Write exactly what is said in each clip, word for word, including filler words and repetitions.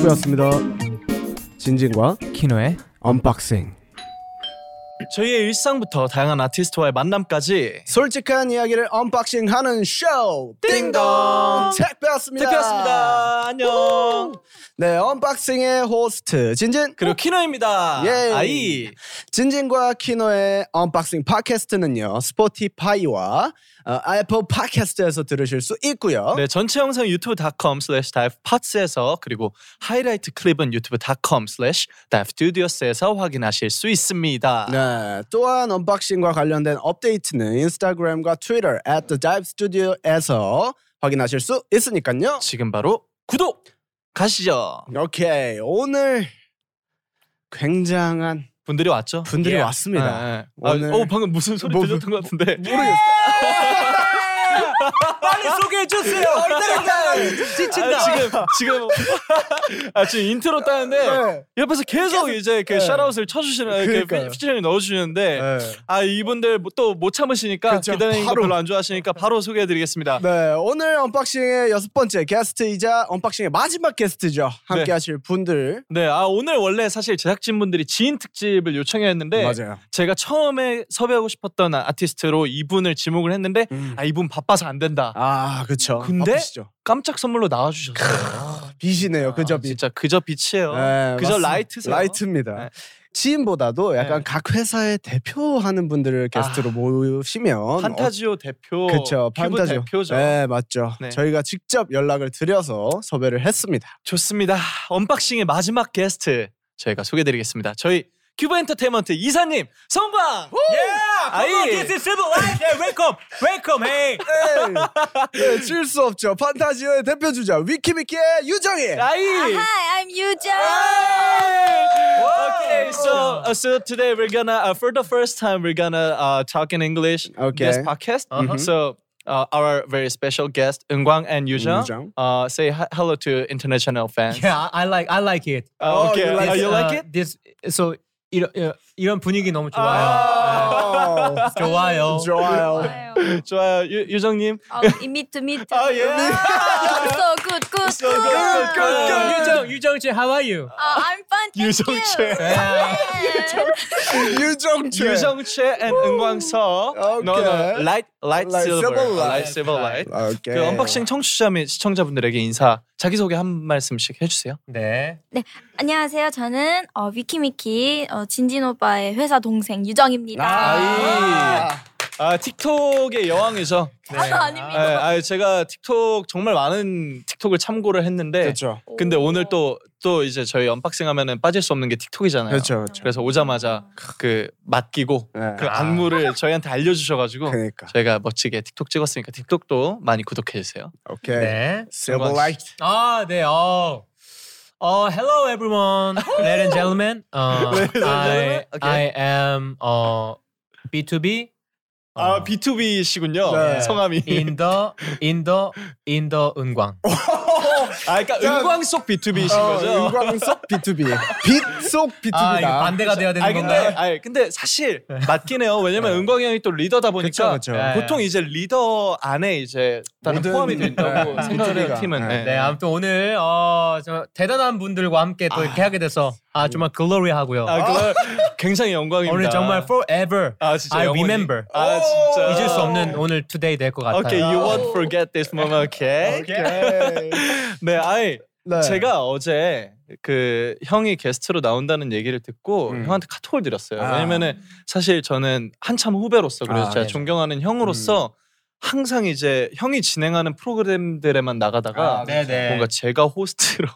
택배였습니다. 진진과 키노의 언박싱. 저희의 일상부터 다양한 아티스트와의 만남까지 솔직한 이야기를 언박싱하는 쇼 띵동 택배였습니다. 택배였습니다. 안녕. 네, 언박싱의 호스트 진진 그리고 키노입니다. 예. 아이 진진과 키노의 언박싱 팟캐스트는요 스포티파이와 어, 애플 팟캐스트에서 들으실 수 있고요. 네, 전체 영상 유튜브 닷컴 슬래시 다이브 파츠에서 그리고 하이라이트 클립은 유튜브 닷컴 슬래시 다이브 스튜디오스에서 확인하실 수 있습니다. 네, 또한 언박싱과 관련된 업데이트는 인스타그램과 트위터 at the dive studio에서 확인하실 수 있으니까요. 지금 바로 구독 가시죠. 오케이, 오늘 굉장한 분들이 왔죠? 분들이 예. 왔습니다. 네, 네. 오늘 아, 어, 방금 무슨 소리 뭐, 들렸던 것 같은데 모르겠어요. 빨리 소개해 주세요. 지친다. 아, 지금 지금 아 지금 인트로 따는데 네. 옆에서 계속 이제 그 네. 샤라웃을 쳐주시는 이렇게 그러니까요. 피처링 넣어주시는데 네. 아 이분들 또 못 참으시니까 그렇죠. 기다리는 거 바로. 별로 안 좋아하시니까 바로 소개해드리겠습니다. 네, 오늘 언박싱의 여섯 번째 게스트이자 언박싱의 마지막 게스트죠. 함께 네. 하실 분들. 네, 아 오늘 원래 사실 제작진분들이 지인 특집을 요청했는데 맞아요. 제가 처음에 섭외하고 싶었던 아티스트로 이분을 지목을 했는데 음. 아 이분 바빠서 안 된다. 아, 그렇죠. 근데 바쁘시죠. 깜짝 선물로 나와주셨어요. 빛이네요. 그저 아, 빛. 진짜 그저 빛이에요. 네, 그저 맞습니다. 라이트세요. 라이트입니다. 네. 지인보다도 약간 네. 각 회사의 대표하는 분들을 게스트로 아, 모시면 판타지오 대표, 그렇죠. 큐브 판타지오. 대표죠. 네, 맞죠. 네. 저희가 직접 연락을 드려서 섭외를 했습니다. 좋습니다. 언박싱의 마지막 게스트 저희가 소개드리겠습니다. 저희 큐브 엔터테인먼트 이사님 성광. 아이. This is Civil Life. Yeah, welcome, welcome. Hey. 네, 질 수 없죠. 판타지오의 대표 주자 위키미키의 유정이. 아이. Hi, I'm Yuja. Okay, so uh, so today we're gonna uh, for the first time we're gonna uh, talk in English. Okay. Guest podcast. Uh-huh. So uh, our very special guest Eunkwang and Yujang, Yujang. uh, say hi- hello to international fans. Yeah, I I like I like it. Uh, Oh, okay, you like Uh, it? you like Uh, it? This so 이런 어, 이런 분위기 너무 좋아요. 어, 좋아요. 좋아요. 좋아요, 유, 유정님. Oh, meet to meet. 아 예. So good, good, So good. good, good, good, good. 유정 유정 씨, how are you? Oh, I'm fine, thank 유정채. you. Yeah. 유정채. 유정채 and 은광서. Okay. No, no, light, light, Light silver, silver light. light, silver light. 오케이. 그 언박싱 청취자 및 시청자분들에게 인사, 자기 소개 한 말씀씩 해주세요. 네. 안녕하세요. 저는 어, 위키미키 어, 진진 오빠의 회사 동생 유정입니다. 아, 아 틱톡의 여왕이죠. 네. 아, 아닙니다. 아, 아, 제가 틱톡 정말 많은 틱톡을 참고를 했는데, 그렇죠. 근데 오늘 또 또 이제 저희 언박싱 하면은 빠질 수 없는 게 틱톡이잖아요. 그렇죠, 그렇죠. 그래서 오자마자 그 맡기고 네. 그 안무를 저희한테 알려주셔가지고 그러니까. 저희가 멋지게 틱톡 찍었으니까 틱톡도 많이 구독해 주세요. 오케이. 네. Silver light. 아, 네. 어. 어, hello everyone, ladies and gentlemen. Uh, Ladies and gentlemen? I Okay. I am uh B two B. 아 비투비시군요. 네. 성함이. in the in the in the 은광. 아 그러니까 자, 은광 속 비투비신 어, 거죠. 은광 속 비투비. 빛 속 아, 이거 비투비다. 반대가 돼야 되는 아 근데 건가요? 아 근데 사실 맞긴 해요. 왜냐면 은광이 형이 또 리더다 보니까 그쵸, 그쵸. 네. 보통 이제 리더 안에 이제 다른 모든- 포함이 된다고 네, 생각을 해요 비투비가. 팀은. 네. 네, 아무튼 오늘 어, 저 대단한 분들과 함께 또 이렇게 하게 돼서 아 정말 글로리하고요. 아 그거 굉장히 영광입니다. 오늘 정말 forever 아 진짜 I 영원히. remember 아 진짜 잊을 수 없는 오늘 today 될 것 같아요. Okay, you won't forget this moment. Okay. 오케이. 네, 아이 네. 제가 어제 그 형이 게스트로 나온다는 얘기를 듣고 음. 형한테 카톡을 드렸어요. 아. 왜냐면은 사실 저는 한참 후배로서 그래서 아, 제가 네네. 존경하는 형으로서 항상 이제 형이 진행하는 프로그램들에만 나가다가 아, 네네. 뭔가 제가 호스트로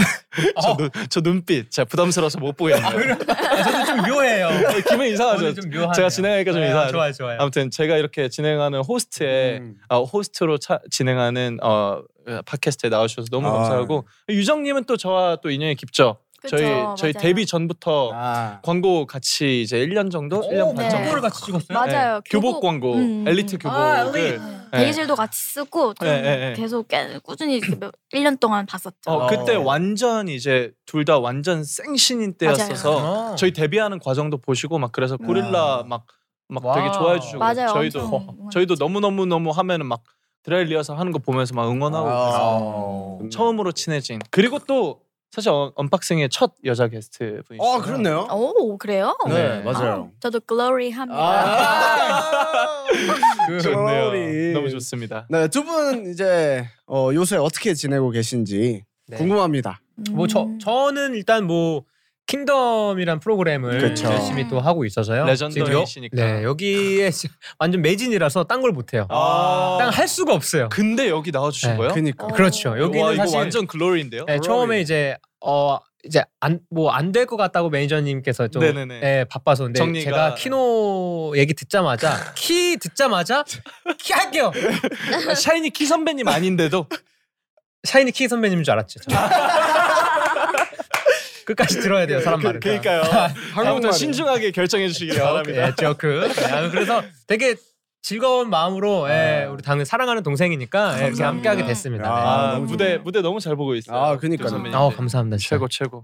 저, 눈, 저 눈빛 제가 부담스러워서 못 보겠네요. 아, 저도 좀 묘해요. 기분 이상하죠. 오늘 좀 묘하네요. 제가 진행하니까 좀 네, 이상하죠. 좋아요, 좋아요. 아무튼 제가 이렇게 진행하는 호스트에 음. 어, 호스트로 차, 진행하는 어, 팟캐스트에 나와주셔서 너무 아. 감사하고 유정님은 또 저와 또 인연이 깊죠. 그쵸, 저희 저희 맞아요. 데뷔 전부터 아. 광고 같이 이제 일 년 정도, 일 년 반 네. 정도 광고를 같이 찍었어요? 맞아요. 네, 교복 광고, 음. 엘리트 교복을 아, 엘리트. 네. 대기실도 같이 쓰고 좀 네, 네, 네. 계속 깨- 꾸준히 일 년 동안 봤었죠. 어, 그때 어. 완전 이제 둘 다 완전 생신인 때였어서 맞아요. 저희 데뷔하는 과정도 보시고 막 그래서 고릴라 막 막 와우. 되게 좋아해 주시고 맞아요. 저희도 엄청 저희도 너무 너무 너무 하면은 막 드라이 리허설 하는 거 보면서 막 응원하고 그래서 아. 처음으로 친해진. 그리고 또 사실 어, 언박싱의 첫 여자 게스트 분이시죠. 아 그렇네요. 오 그래요? 네, 네. 맞아요. 저도 글로리 합니다. 아, 좋네요. 글로리. 너무 좋습니다. 네, 두 분 이제 어, 요새 어떻게 지내고 계신지 네. 궁금합니다. 뭐 저 저는 일단 뭐 킹덤이란 프로그램을 그쵸. 열심히 또 하고 있어서요. 레전더이시니까. 지금 여- 네, 여기에 완전 매진이라서 딴 걸 못 해요. 아. 딴 할 수가 없어요. 근데 여기 나와주신 네. 거예요? 그니까. 어. 그렇죠. 여기는 와, 이거 사실 완전 글로리인데요. 네, 처음에 이제 어 이제 안 뭐 안 될 것 같다고 매니저님께서 좀 네네네. 네, 바빠서 근데 정리가- 제가 키노 얘기 듣자마자 키 듣자마자 키 할게요. 샤이니 키 선배님 아닌데도 샤이니 키 선배님인 줄 알았죠. 저. 끝까지 들어야 돼요 사람 말을. 그러니까요. 한국말은. 아무튼 신중하게 결정해 주시기 바랍니다. 예, 조크. 네, 아, 그래서 되게 즐거운 마음으로 예, 우리 당연히 사랑하는 동생이니까 예, 이렇게 함께하게 됐습니다. 야, 네. 아, 너무 무대 무대 너무 잘 보고 있어요. 아, 그니까요. 두 선배님들. 아, 감사합니다. 진짜. 최고 최고.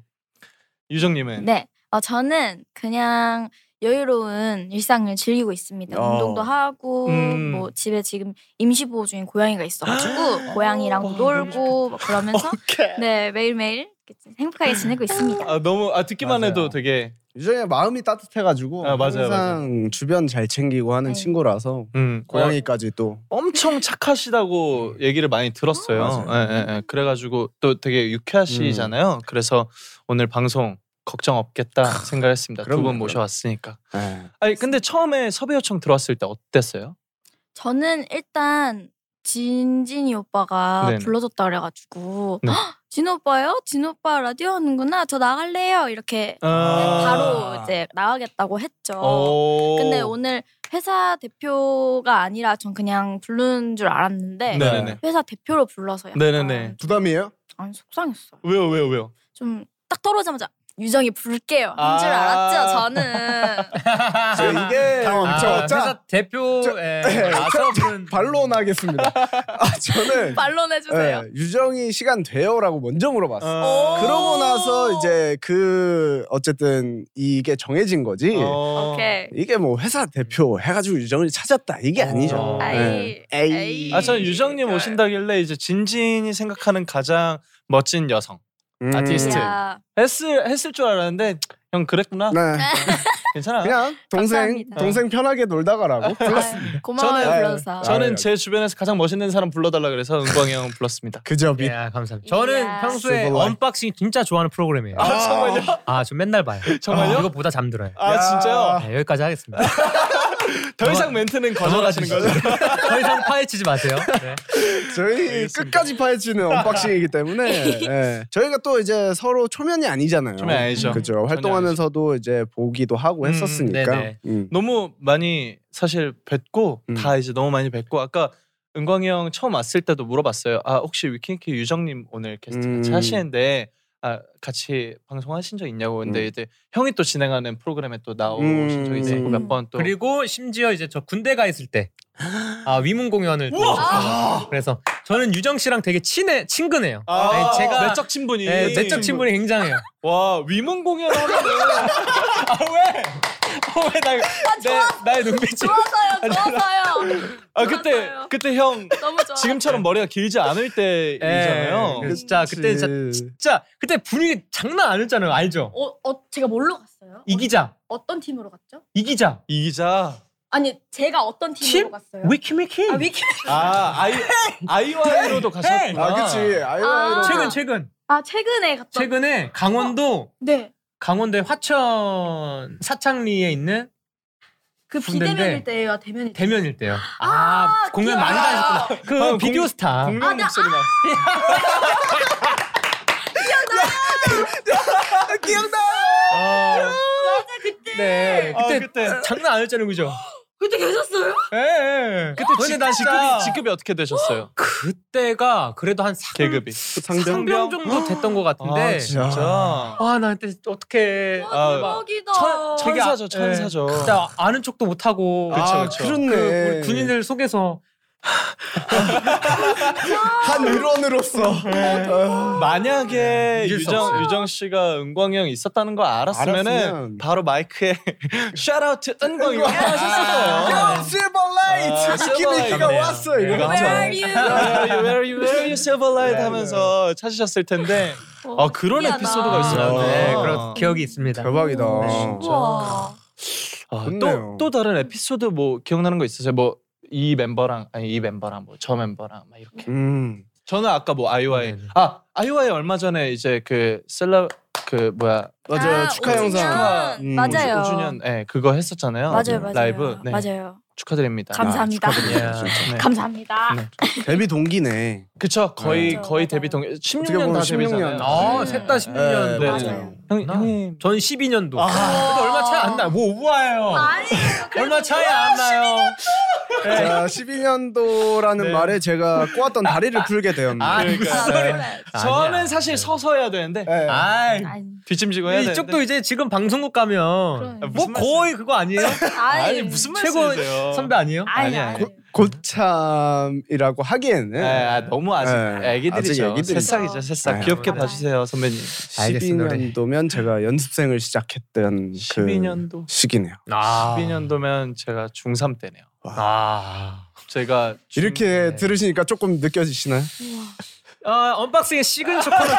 유정님은 네, 어, 저는 그냥 여유로운 일상을 즐기고 있습니다. 어. 운동도 하고 음. 뭐 집에 지금 임시보호 중인 고양이가 있어가지고 고양이랑도 어, 놀고 막 그러면서 네 매일매일 이렇게 행복하게 지내고 있습니다. 아, 너무 아 듣기만 맞아요. 해도 되게 유정이 마음이 따뜻해가지고 아, 맞아요, 항상 주변 잘 챙기고 하는 네. 친구라서 음, 고양이까지 또 엄청 착하시다고 얘기를 많이 들었어요. 맞아요. 예, 예, 예. 그래가지고 또 되게 유쾌하시잖아요. 그래서 오늘 방송 걱정 없겠다 생각했습니다. 두 그럼요, 분 그럼요. 모셔왔으니까. 네. 아니 근데 처음에 섭외 요청 들어왔을 때 어땠어요? 저는 일단 진진이 오빠가 네네. 불러줬다 그래가지고 네. "헉, 진호 오빠요? 진호 오빠 라디오 하는구나. 저 나갈래요. 이렇게 아. 바로 이제 나가겠다고 했죠. 오. 근데 오늘 회사 대표가 아니라 전 그냥 부른 줄 알았는데 네네네. 회사 대표로 불러서 약간 네네네. 부담이에요? 아니 속상했어요. 왜요 왜요 왜요? 좀 딱 떨어지자마자 유정이 부를게요 한 줄 아. 알았죠 저는. 저 이게 아, 저, 자, 회사 대표 저- 예, 네, 나서 부른 반론하겠습니다. 아 저는 반론해주세요. 네, 유정이 시간 돼요라고 먼저 물어봤어요. 어. 그러고 나서 이제 그 어쨌든 이게 정해진 거지. 어. 오케이. 이게 뭐 회사 대표 해가지고 유정을 찾았다 이게 아니죠. 어. 아이, 네. 에이. 에이. 아 저는 유정님 오신다길래 이제 진진이 생각하는 가장 멋진 여성 음. 아티스트. 야, 했을 했을 줄 알았는데 형 그랬구나. 네. 괜찮아. 그냥 동생 감사합니다. 동생 편하게 놀다 가라고. 아유, 고마워요 저는- 불러서. 저는 아유. 제 주변에서 가장 멋있는 사람 불러달라 그래서 은광이 형 불렀습니다. 그저 비. 예, 감사합니다. 저는 이야. 평소에 Silver light. 언박싱 진짜 좋아하는 프로그램이에요. 아 정말요? 아, 저 맨날 봐요. 정말요? 아, 이것보다 잠들어요. 아 야. 진짜요? 네, 여기까지 하겠습니다. 더 이상 멘트는 거절하시는 거죠? 더 이상 파헤치지 마세요. 네. 저희 알겠습니다. 끝까지 파헤치는 언박싱이기 때문에 예. 저희가 또 이제 서로 초면이 아니잖아요. 초면이 아니죠. 그죠. 전혀 활동하면서도 이제 보기도 하고 음, 했었으니까. 네네. 음. 너무 많이 사실 뵙고 음. 다 이제 너무 많이 뵙고 아까 은광이 형 처음 왔을 때도 물어봤어요. 아 혹시 위키니키 유정님 오늘 게스트 같이 음. 하시는데 아 같이 방송하신 적 있냐고. 근데 음. 이제 형이 또 진행하는 프로그램에 또 나오신 음. 적이 있었고 음. 몇 번 또 그리고 심지어 이제 저 군대 가 있을 때 아, 위문 공연을 또 했어요. 그래서 저는 유정 씨랑 되게 친해 친근해요. 아, 네, 제가 내적 친분이 네, 내적 친분이 굉장히 와 위문 공연 하면은 아 왜? 어, 왜 나, 내, 나의 눈빛이 좋아서요, 좋아서요. 아 그때 좋았어요. 그때 형 너무 좋아. 지금처럼 머리가 길지 않을 때이잖아요. 예, 진짜 그때 진짜, 진짜 그때 분위기 장난 아니었잖아요. 알죠? 어, 어, 제가 뭘로 갔어요? 이기자, 어떤 팀으로 갔죠? 이기자, 이 기자 아니 제가 어떤 팀으로 팀? 갔어요? 위키미키. 아 위키. 아 아이 아이와이로도 가셨구나. 아 그치. 아이와이로. 아. 최근 최근 아 최근에 갔던. 최근에 강원도 네. 강원도의 화천 사창리에 있는 그 군대인데 비대면일 때예요, 대면일 때. 대면일 때요. 아, 공연 기억- 많이 다니셨구나. 그 아, 비디오 공- 스타. 공룡 아, 나- 목소리 나. 기억나. 어, 맞아 그때. 네, 아, 그때, 그때. 장난 아니었잖아요, 그죠? 그때 계셨어요? 예. 예. 그때 근데 직, 나 진짜 직급이 직급이 어떻게 되셨어요? 그때가 그래도 한 상, 계급이. 상병. 상병 정도 됐던 것 같은데. 아 진짜. 아, 나 그때 어떻게 아, 대박이다. 천- 천- 되게 천사죠, 아- 천사죠. 예, 그때 아는 척도 못 하고. 그쵸, 아 그쵸. 그렇네. 그 우리 군인들 속에서 한 일원으로서. 어. 만약에 잊을 수 유정 없어요. 유정 씨가 은광이 형이 있었다는 걸 알았으면은 알았으면. 바로 마이크에 샤라우트 은광이 하셨을 형 거예요. 실버 라이트. 키미키가 왔어 이거. Where are you? Where are you? Where are you? Silverlight 하면서 찾으셨을 텐데 아 그런 미안하다. 에피소드가 있어요. 네, 아. 그런 기억이 있습니다. 대박이다. 우와. 아, 좋네요. 또, 또 다른 에피소드 뭐 기억나는 거 있으세요? 뭐 이 멤버랑 아니 이 멤버랑 뭐 저 멤버랑 막 이렇게. 음. 저는 아까 뭐 아이오아이 네네. 아 아이오아이 얼마 전에 이제 그 셀럽 그 뭐야 맞아요. 아, 축하 오 주년. 영상. 음. 맞아요. 오 주년 예 그거 했었잖아요. 맞아요, 맞아요. 라이브. 네. 맞아요. 축하드립니다. 감사합니다. 아, 축하드려요, 야. 진짜. 네. 감사합니다. 네. 데뷔 동기네. 그쵸 거의 맞아요, 거의 맞아요. 데뷔 동 십육 어떻게 년 다 보면 십육 년. 데뷔잖아요. 아, 음. 셋 다 십육 년. 네, 맞아요. 형 형님 전 십이 년도. 아. 그래도 얼마 차이 안 나. 뭐 우아해요. 아니, 얼마 차이 안 나요. 자, 십이 년도라는 네. 말에 제가 꼬았던 다리를 풀게 되었네요. 아, 그러니까. 무슨 소리. 네. 저는 아니야. 사실 서서 해야 되는데 네. 아이. 아니, 뒷짐지고 해야 되는데 이쪽도 이제 지금 방송국 가면 그럼. 뭐 무슨 거의 그거 아니에요? 아니 무슨 최고 말씀이세요? 선배 아니에요? 아니, 아니야. 아니. 골참이라고 하기에는 네, 아, 너무 아직 네, 애기들이죠. 아직 애기들이죠. 새싹이죠, 새싹. 네. 귀엽게 맞아요. 봐주세요, 선배님. 십이 년도면 제가 연습생을 시작했던 십이 년도. 그 시기네요. 아. 십이 년도면 제가 중삼 때네요. 아. 제가 중- 이렇게 네. 들으시니까 조금 느껴지시나요? 어, 언박싱의 시그니처 코너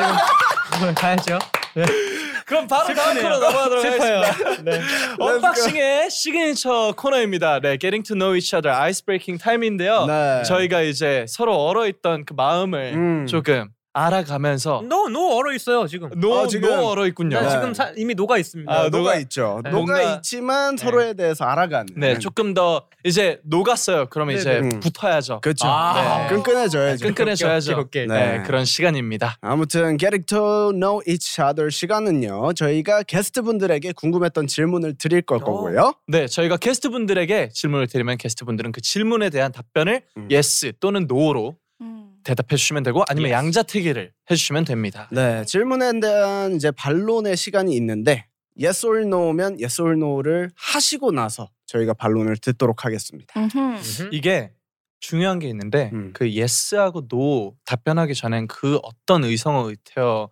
지금 가야죠. 네. 그럼 바로 다음 슬프네요. 코너 넘어가도록 슬퍼요. 하겠습니다. 네. 언박싱의 시그니처 코너입니다. 네, Getting to know each other, Ice Breaking Time인데요. 네. 저희가 이제 서로 얼어있던 그 마음을 음. 조금 알아가면서 노, 노 얼어 있어요 지금. 노, 아, 지금? 노 얼어있군요. 네, 네. 지금 사, 이미 녹아 있습니다. 아, 녹아, 녹아- 있죠. 네. 녹아 뭔가- 있지만 서로에 대해서 알아가는. 네, 조금 더 이제 녹았어요. 그러면 네, 이제 네. 붙어야죠. 그렇죠. 아. 네. 끈끈해져야죠. 끈끈해져야죠. 곱게, 곱게. 네, 네. 그런 시간입니다. 아무튼 Getting to know each other 시간은요. 저희가 게스트분들에게 궁금했던 질문을 드릴 걸 오. 거고요. 네, 저희가 게스트분들에게 질문을 드리면 게스트분들은 그 질문에 대한 답변을 음. yes 또는 no로 음. 대답해 주시면 되고 아니면 Yes. 양자택일을 해주시면 됩니다. 네, 질문에 대한 이제 반론의 시간이 있는데 yes or no면 yes or no를 하시고 나서 저희가 반론을 듣도록 하겠습니다. 음흠. 음흠. 이게 중요한 게 있는데 음. 그 yes하고 no 답변하기 전엔 그 어떤 의성어 의태어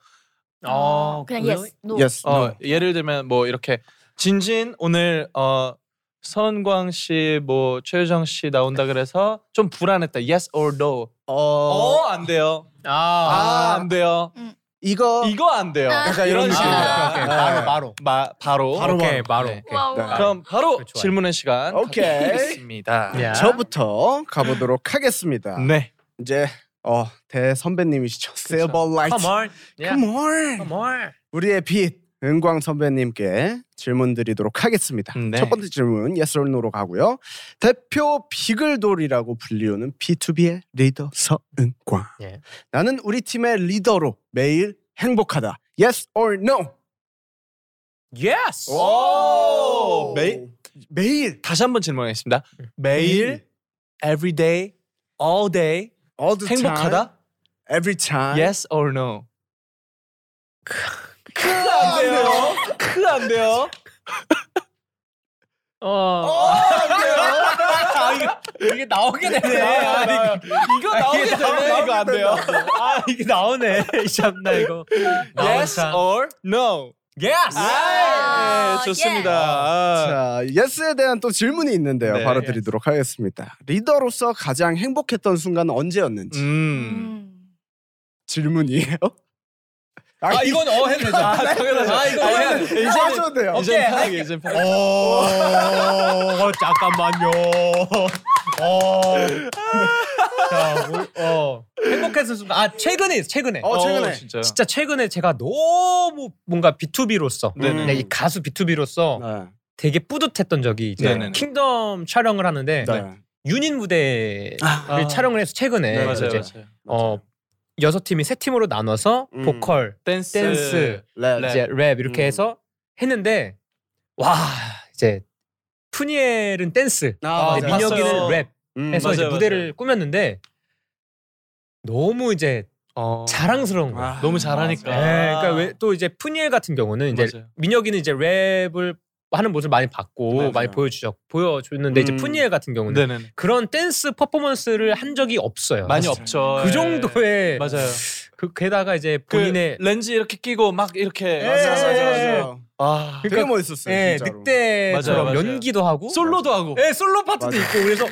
어, 그냥 그래요? yes, no. yes, 어, no. 예를 들면 뭐 이렇게 진진 오늘 어 선광 씨, 뭐 최유정 씨 나온다 그래서 좀 불안했다. Yes or no. 어, 어, 안 돼요. 아, 아, 안 돼요. 이거 이거 안 돼요. 아. 약간 이런 이런 식으로. 식입니다. 오케이, 오케이. 네. 바로 바로. 마, 바로. 바로, 오케이, 바로. 바로. 네. 오케이. 와우. 네. 그럼 바로 좋아요. 질문의 시간 오케이. 갖겠습니다. 야. 저부터 가보도록 하겠습니다. 네. 이제 어, 대선배님이시죠. Silverlight. Come on. Yeah. Come on. Come on. 우리의 빛 은광 선배님께 질문 드리도록 하겠습니다. 네. 첫 번째 질문 yes or no로 가고요. 대표 비글돌이라고 불리우는 비투비의 리더 서은광. 예. 나는 우리 팀의 리더로 매일 행복하다. Yes or no? Yes. 오! 매일 매일 다시 한번 질문하겠습니다. 매일 every day all day all the 행복하다? time, every time. Yes or no? 크안 돼요. 크안 돼요. 어. 안 돼요. 아, 이게, 이게 나오게 되네. 아, 이거, 이거 나오게 이게 나오- 되네. 이거 안 돼요. 아, 이게 나오네. 참나 이거. Yes 나온다. or no? Yes. 아, 아, 좋습니다. 아. 자, 예스에 대한 또 질문이 있는데요. 네. 바로 드리도록 하겠습니다. 리더로서 가장 행복했던 순간은 언제였는지. 음. 음. 질문이에요? 아, 이건 어 해도 되죠. 아, 당연하죠. 아, 이거 해야 돼. 이제는 하셔도 돼요. 오케이, 이제 편하게 할게. 이제 편하게. 어, 잠깐만요. 어. 자, 뭐, 어. 행복했을 순간. 아, 최근에 있어, 최근에. 어, 최근에. 진짜. 진짜 최근에 제가 너무 뭔가 비투비로서 네네. 그냥 이 가수 비투비로서 네. 되게 뿌듯했던 적이 이제 네네네. 킹덤 촬영을 하는데 네. 유닛 무대를 아. 촬영을 해서 최근에 네, 맞아요, 이제 맞아요. 어 여섯 팀이 세 팀으로 나눠서 음. 보컬, 댄스, 댄스, 랩. 랩. 이제 랩 이렇게 음. 해서 했는데 와 이제 푸니엘은 댄스, 아, 이제 맞아요. 민혁이는 봤어요. 랩 음, 해서 맞아요, 이제 맞아요. 무대를 꾸몄는데 너무 이제 어. 자랑스러운 거야. 아, 너무 잘하니까. 네, 그러니까 왜 또 이제 푸니엘 같은 경우는 이제 맞아요. 민혁이는 이제 랩을 하는 모습을 많이 봤고 맞아요. 많이 보여주죠 보여줬는데 이제 음. 푸니엘 같은 경우는 네네네. 그런 댄스 퍼포먼스를 한 적이 없어요. 많이 사실. 없죠. 그 예. 정도의 맞아요. 그 게다가 이제 그 본인의 렌즈 이렇게 끼고 막 이렇게 맞아, 맞아, 예. 맞아. 아 되게 멋있었어요. 예, 진짜로. 늑대처럼 맞아요, 맞아요. 연기도 하고 솔로도 하고. 예, 솔로 파트도 맞아요. 있고 그래서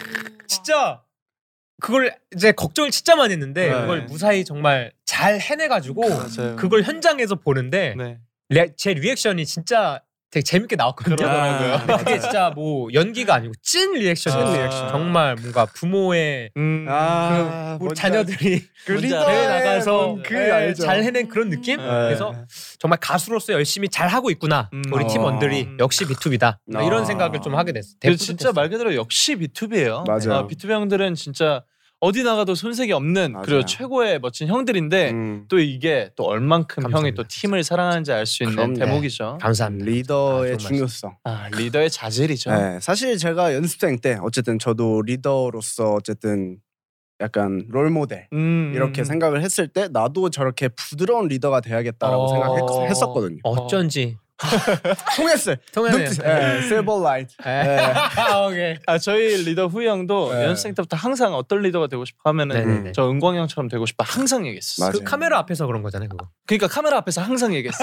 진짜 그걸 이제 걱정을 진짜 많이 했는데 네. 그걸 무사히 정말 잘 해내가지고 맞아요. 그걸 현장에서 보는데 네. 레, 제 리액션이 진짜 되게 재밌게 나왔거든요. 그러더라고요. 근데 그게 진짜 뭐 연기가 아니고 찐 리액션이었어요. 찐 리액션. 정말 뭔가 부모의 음. 아, 그 우리 뭔지 자녀들이 그 뭔지 리더의 대회 나가서 그 예, 알죠. 잘 해낸 그런 느낌? 네. 그래서 정말 가수로서 열심히 잘 하고 있구나. 음. 우리 어. 팀원들이 역시 비투비다. 아. 이런 생각을 좀 하게 됐어요. 근데 진짜 말 그대로 역시 비투비예요. 맞아요. 어, 비투비 형들은 진짜 어디 나가도 손색이 없는 맞아요. 그리고 최고의 멋진 형들인데 음. 또 이게 또 얼만큼 감사합니다. 형이 또 팀을 사랑하는지 알 수 있는 그럼요. 대목이죠. 감사합니다. 리더의 아, 정말 중요성. 아 리더의 자질이죠. 네, 사실 제가 연습생 때 어쨌든 저도 리더로서 어쨌든 약간 롤 모델 음, 이렇게 음. 생각을 했을 때 나도 저렇게 부드러운 리더가 돼야겠다라고 어. 생각했었거든요. 어쩐지 통했어요. 통하네요. 눈빛, 예, 실버 라이트. 예. 오케이. 아 저희 리더 후이 형도 네. 연습생 때부터 항상 어떤 리더가 되고 싶어 하면은 네네네. 저 은광 형처럼 되고 싶다 항상 얘기했어. 맞아요. 그 카메라 앞에서 그런 거잖아요, 그거. 그러니까 카메라 앞에서 항상 얘기했어.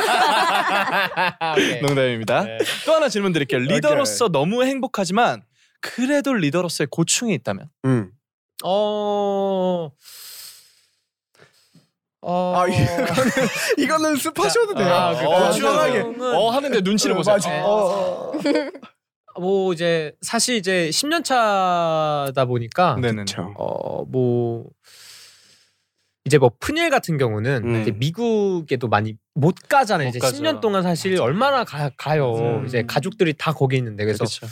오케이. 농담입니다. 네. 또 하나 질문 드릴게요. 리더로서 너무 행복하지만 그래도 리더로서의 고충이 있다면? 음. 어. 어. 아 이거는 이거는 습하셔도 돼요. 아, 그래요? 어, 시원하게. 고충은- 어 하는데 눈치를 어, 보세요. 맞아. 네. 어, 어. 뭐 이제 사실 이제 십 년 차다 보니까 네네. 그렇죠. 어 뭐 이제 뭐 푸니엘 같은 경우는 음. 이제 미국에도 많이 못 가잖아요. 못 이제 가죠. 십 년 동안 사실 맞아. 얼마나 가, 가요. 음. 이제 가족들이 다 거기 있는데 그래서 그렇죠.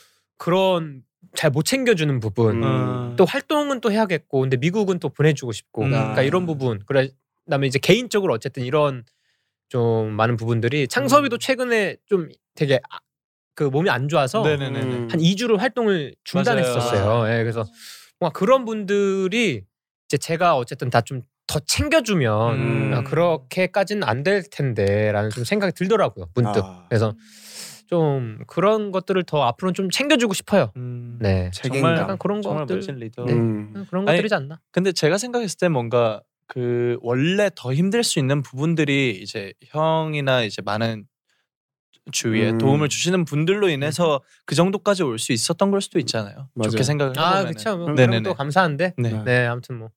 그런 잘 못 챙겨주는 부분 음. 또 활동은 또 해야겠고 근데 미국은 또 보내주고 싶고 음. 그러니까 이런 부분 그래 그다음에 이제 개인적으로 어쨌든 이런 좀 많은 부분들이 창섭이도 최근에 좀 되게 아- 그 몸이 안 좋아서 네네네. 음. 한 이 주를 활동을 중단했었어요. 예, 그래서 뭔가 그런 분들이 이제 제가 어쨌든 다 좀 더 챙겨주면 음. 아, 그렇게까지는 안 될 텐데라는 좀 생각이 들더라고요. 문득. 아, 그래서 좀 그런 것들을 더 앞으로는 좀 챙겨주고 싶어요. 음. 네. 책임감. 약간 그런 정말 것들 멋진 리더. 네. 음. 그런 아니, 것들이지 않나. 근데 제가 생각했을 때 뭔가 그 원래 더 힘들 수 있는 부분들이 이제 형이나 이제 많은 주위에 음. 도움을 주시는 분들로 인해서 그 정도까지 올 수 있었던 걸 수도 있잖아요. 맞아요. 좋게 생각을 아, 해보면. 그렇죠. 뭐 네네네. 그런 것도 감사한데. 네. 네, 아무튼 뭐.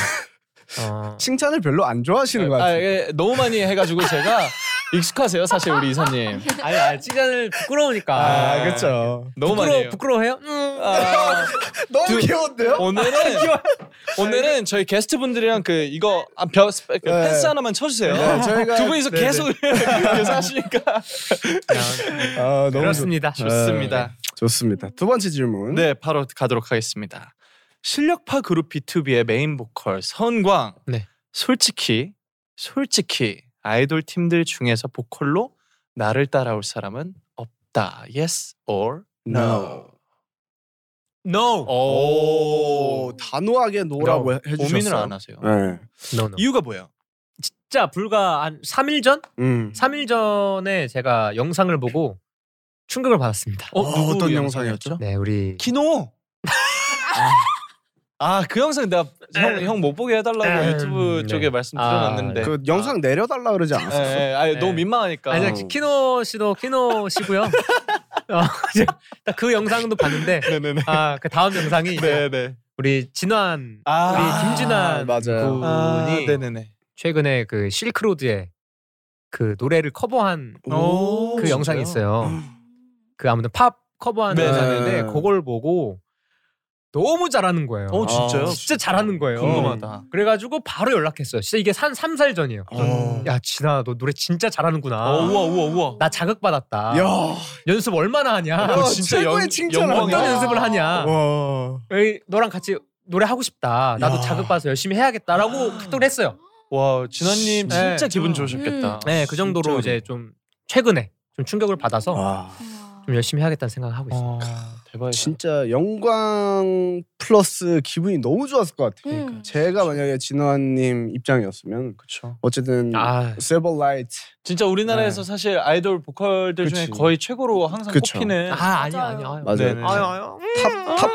어, 칭찬을 별로 안 좋아하시는 것 아, 같아요. 예, 너무 많이 해가지고 제가 익숙하세요, 사실 우리 이사님. 아니, 아니, 칭찬을 부끄러우니까. 아, 그렇죠. 너무 많이 해요. 부끄러, 부끄러워해요? 음. 아, 너무 두- 귀여운데요? 오늘은 오늘은 저희 게스트 분들이랑 그 이거 아, 벼, 그 네. 펜스 하나만 쳐주세요. 네, 저희가- 두 분이서 네네. 계속 이렇게 하시니까 아, 너무 그렇습니다. 좋- 좋습니다. 네, 좋습니다. 두 번째 질문. 네, 바로 가도록 하겠습니다. 실력파 그룹 비투비의 메인 보컬 선광. 네. 솔직히 솔직히 아이돌 팀들 중에서 보컬로 나를 따라올 사람은 없다. Yes or no? No. 오, 단호하게 노라고 No. 해주셨어요. 고민을 안 하세요. 네. No, no. 이유가 뭐예요? 진짜 불과 한 삼 일 전? 음. 삼 일 전에 제가 영상을 보고 충격을 받았습니다. 어, 어, 누구 어떤 영상이었죠? 영상이었죠? 네, 우리 키노. 아 그 영상 내가 형 형 못 보게 해달라고 음, 유튜브 네. 쪽에 말씀 아, 드렸는데 그 영상 내려달라 그러지 예, 않았어요? 예, 아니, 네. 너무 민망하니까. 아니, 어. 저 키노 씨도 키노 씨고요. 어, 이제 딱그 영상도 봤는데 네네네. 아, 그 다음 영상이 이제 네네. 우리 진환 아, 우리 김진환 맞아요. 분이 아, 네네네. 최근에 그 실크로드의 그 노래를 커버한 오, 그 영상이 있어요. 그 아무튼 팝 커버한 네. 영상인데 그걸 보고 너무 잘하는 거예요. 어 진짜요? 진짜 잘하는 거예요. 궁금하다. 그래가지고 바로 연락했어요. 진짜 이게 한 삼 사 일 전이에요. 어. 야 진아 너 노래 진짜 잘하는구나. 어, 우와 우와 우와. 나 자극받았다. 야, 연습 얼마나 하냐. 야, 진짜 최고의 영- 칭찬을 영광이야. 어떤 연습을 하냐. 와. 에이, 너랑 같이 노래 하고 싶다. 나도 야. 자극받아서 열심히 해야겠다라고 카톡을 했어요. 와 진아님 네. 진짜 기분 좋으셨겠다. 네, 그 정도로 진짜로. 이제 좀 최근에 좀 충격을 받아서 와. 좀 열심히 해야겠다는 생각을 하고 있어요. 어, 대박이다. 진짜 영광 플러스 기분이 너무 좋았을 것 같아요. 음. 제가 만약에 진화님 입장이었으면 그렇죠. 어쨌든 아, 세버 라이트 진짜 우리나라에서 네. 사실 아이돌 보컬들 중에 그치. 거의 최고로 항상 그쵸. 꼽히는. 아 아니야 맞아요. 아니야. 맞아요. 네네. 아유 아유. 탑, 탑,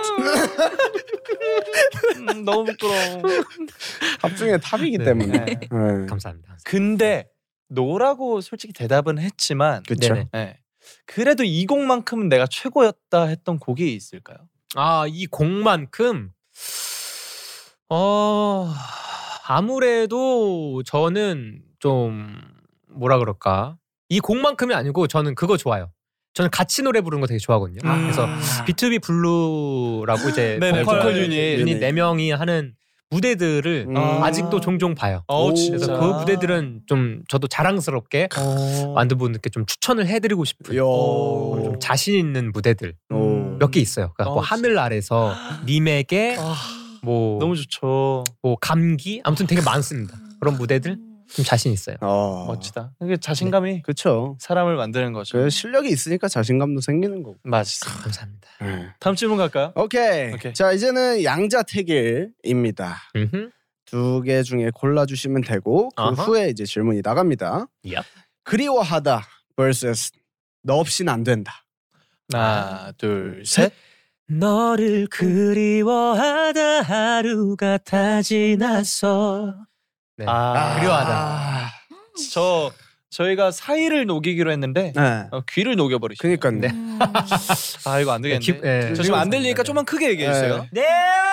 음, 너무 부끄러워. 탑 중에 탑이기 네. 때문에. 네. 네. 감사합니다. 근데 노라고 솔직히 대답은 했지만 그쵸. 네네. 네. 그래도 이 곡만큼은 내가 최고였다 했던 곡이 있을까요? 아, 이 곡만큼 어 아무래도 저는 좀 뭐라 그럴까? 이 곡만큼이 아니고 저는 그거 좋아요. 저는 같이 노래 부르는 거 되게 좋아하거든요. 음. 그래서 비투비 블루라고 이제 네네, 보컬 보컬 유닛. 유닛 네 명이 하는 무대들을 음. 아직도 종종 봐요. 어, 오. 진짜. 그래서 그 무대들은 좀 저도 자랑스럽게 어. 만든 분들께 좀 추천을 해드리고 싶은 요. 오. 좀 자신 있는 무대들 오. 몇 개 있어요. 그러니까 어, 뭐 하늘 아래서 님에게 아, 뭐, 너무 좋죠. 뭐 감기 아무튼 되게 많습니다. 그런 무대들 좀 자신 있어요. 어. 멋지다. 이게 자신감이 그렇죠. 사람을 만드는 거죠. 그 실력이 있으니까 자신감도 생기는 거고. 맞습니다. 감사합니다. 네. 다음 질문 갈까요? 오케이. 오케이. 자 이제는 양자택일입니다. 음흠. 두 개 중에 골라주시면 되고 그 아하. 후에 이제 질문이 나갑니다. Yep. 그리워하다 vs 너 없이는 안 된다. 하나, 둘, 셋. 너를 그리워하다 하루가 다 지났어. 네. 아, 그리워하다. 저 저희가 사이를 녹이기로 했는데 네. 어, 귀를 녹여버리시네. 그니까요. 네. 음. 아 이거 안 되겠네. 기- 네. 저 지금 안 들리니까 네. 좀만 크게 얘기해 주세요. 네.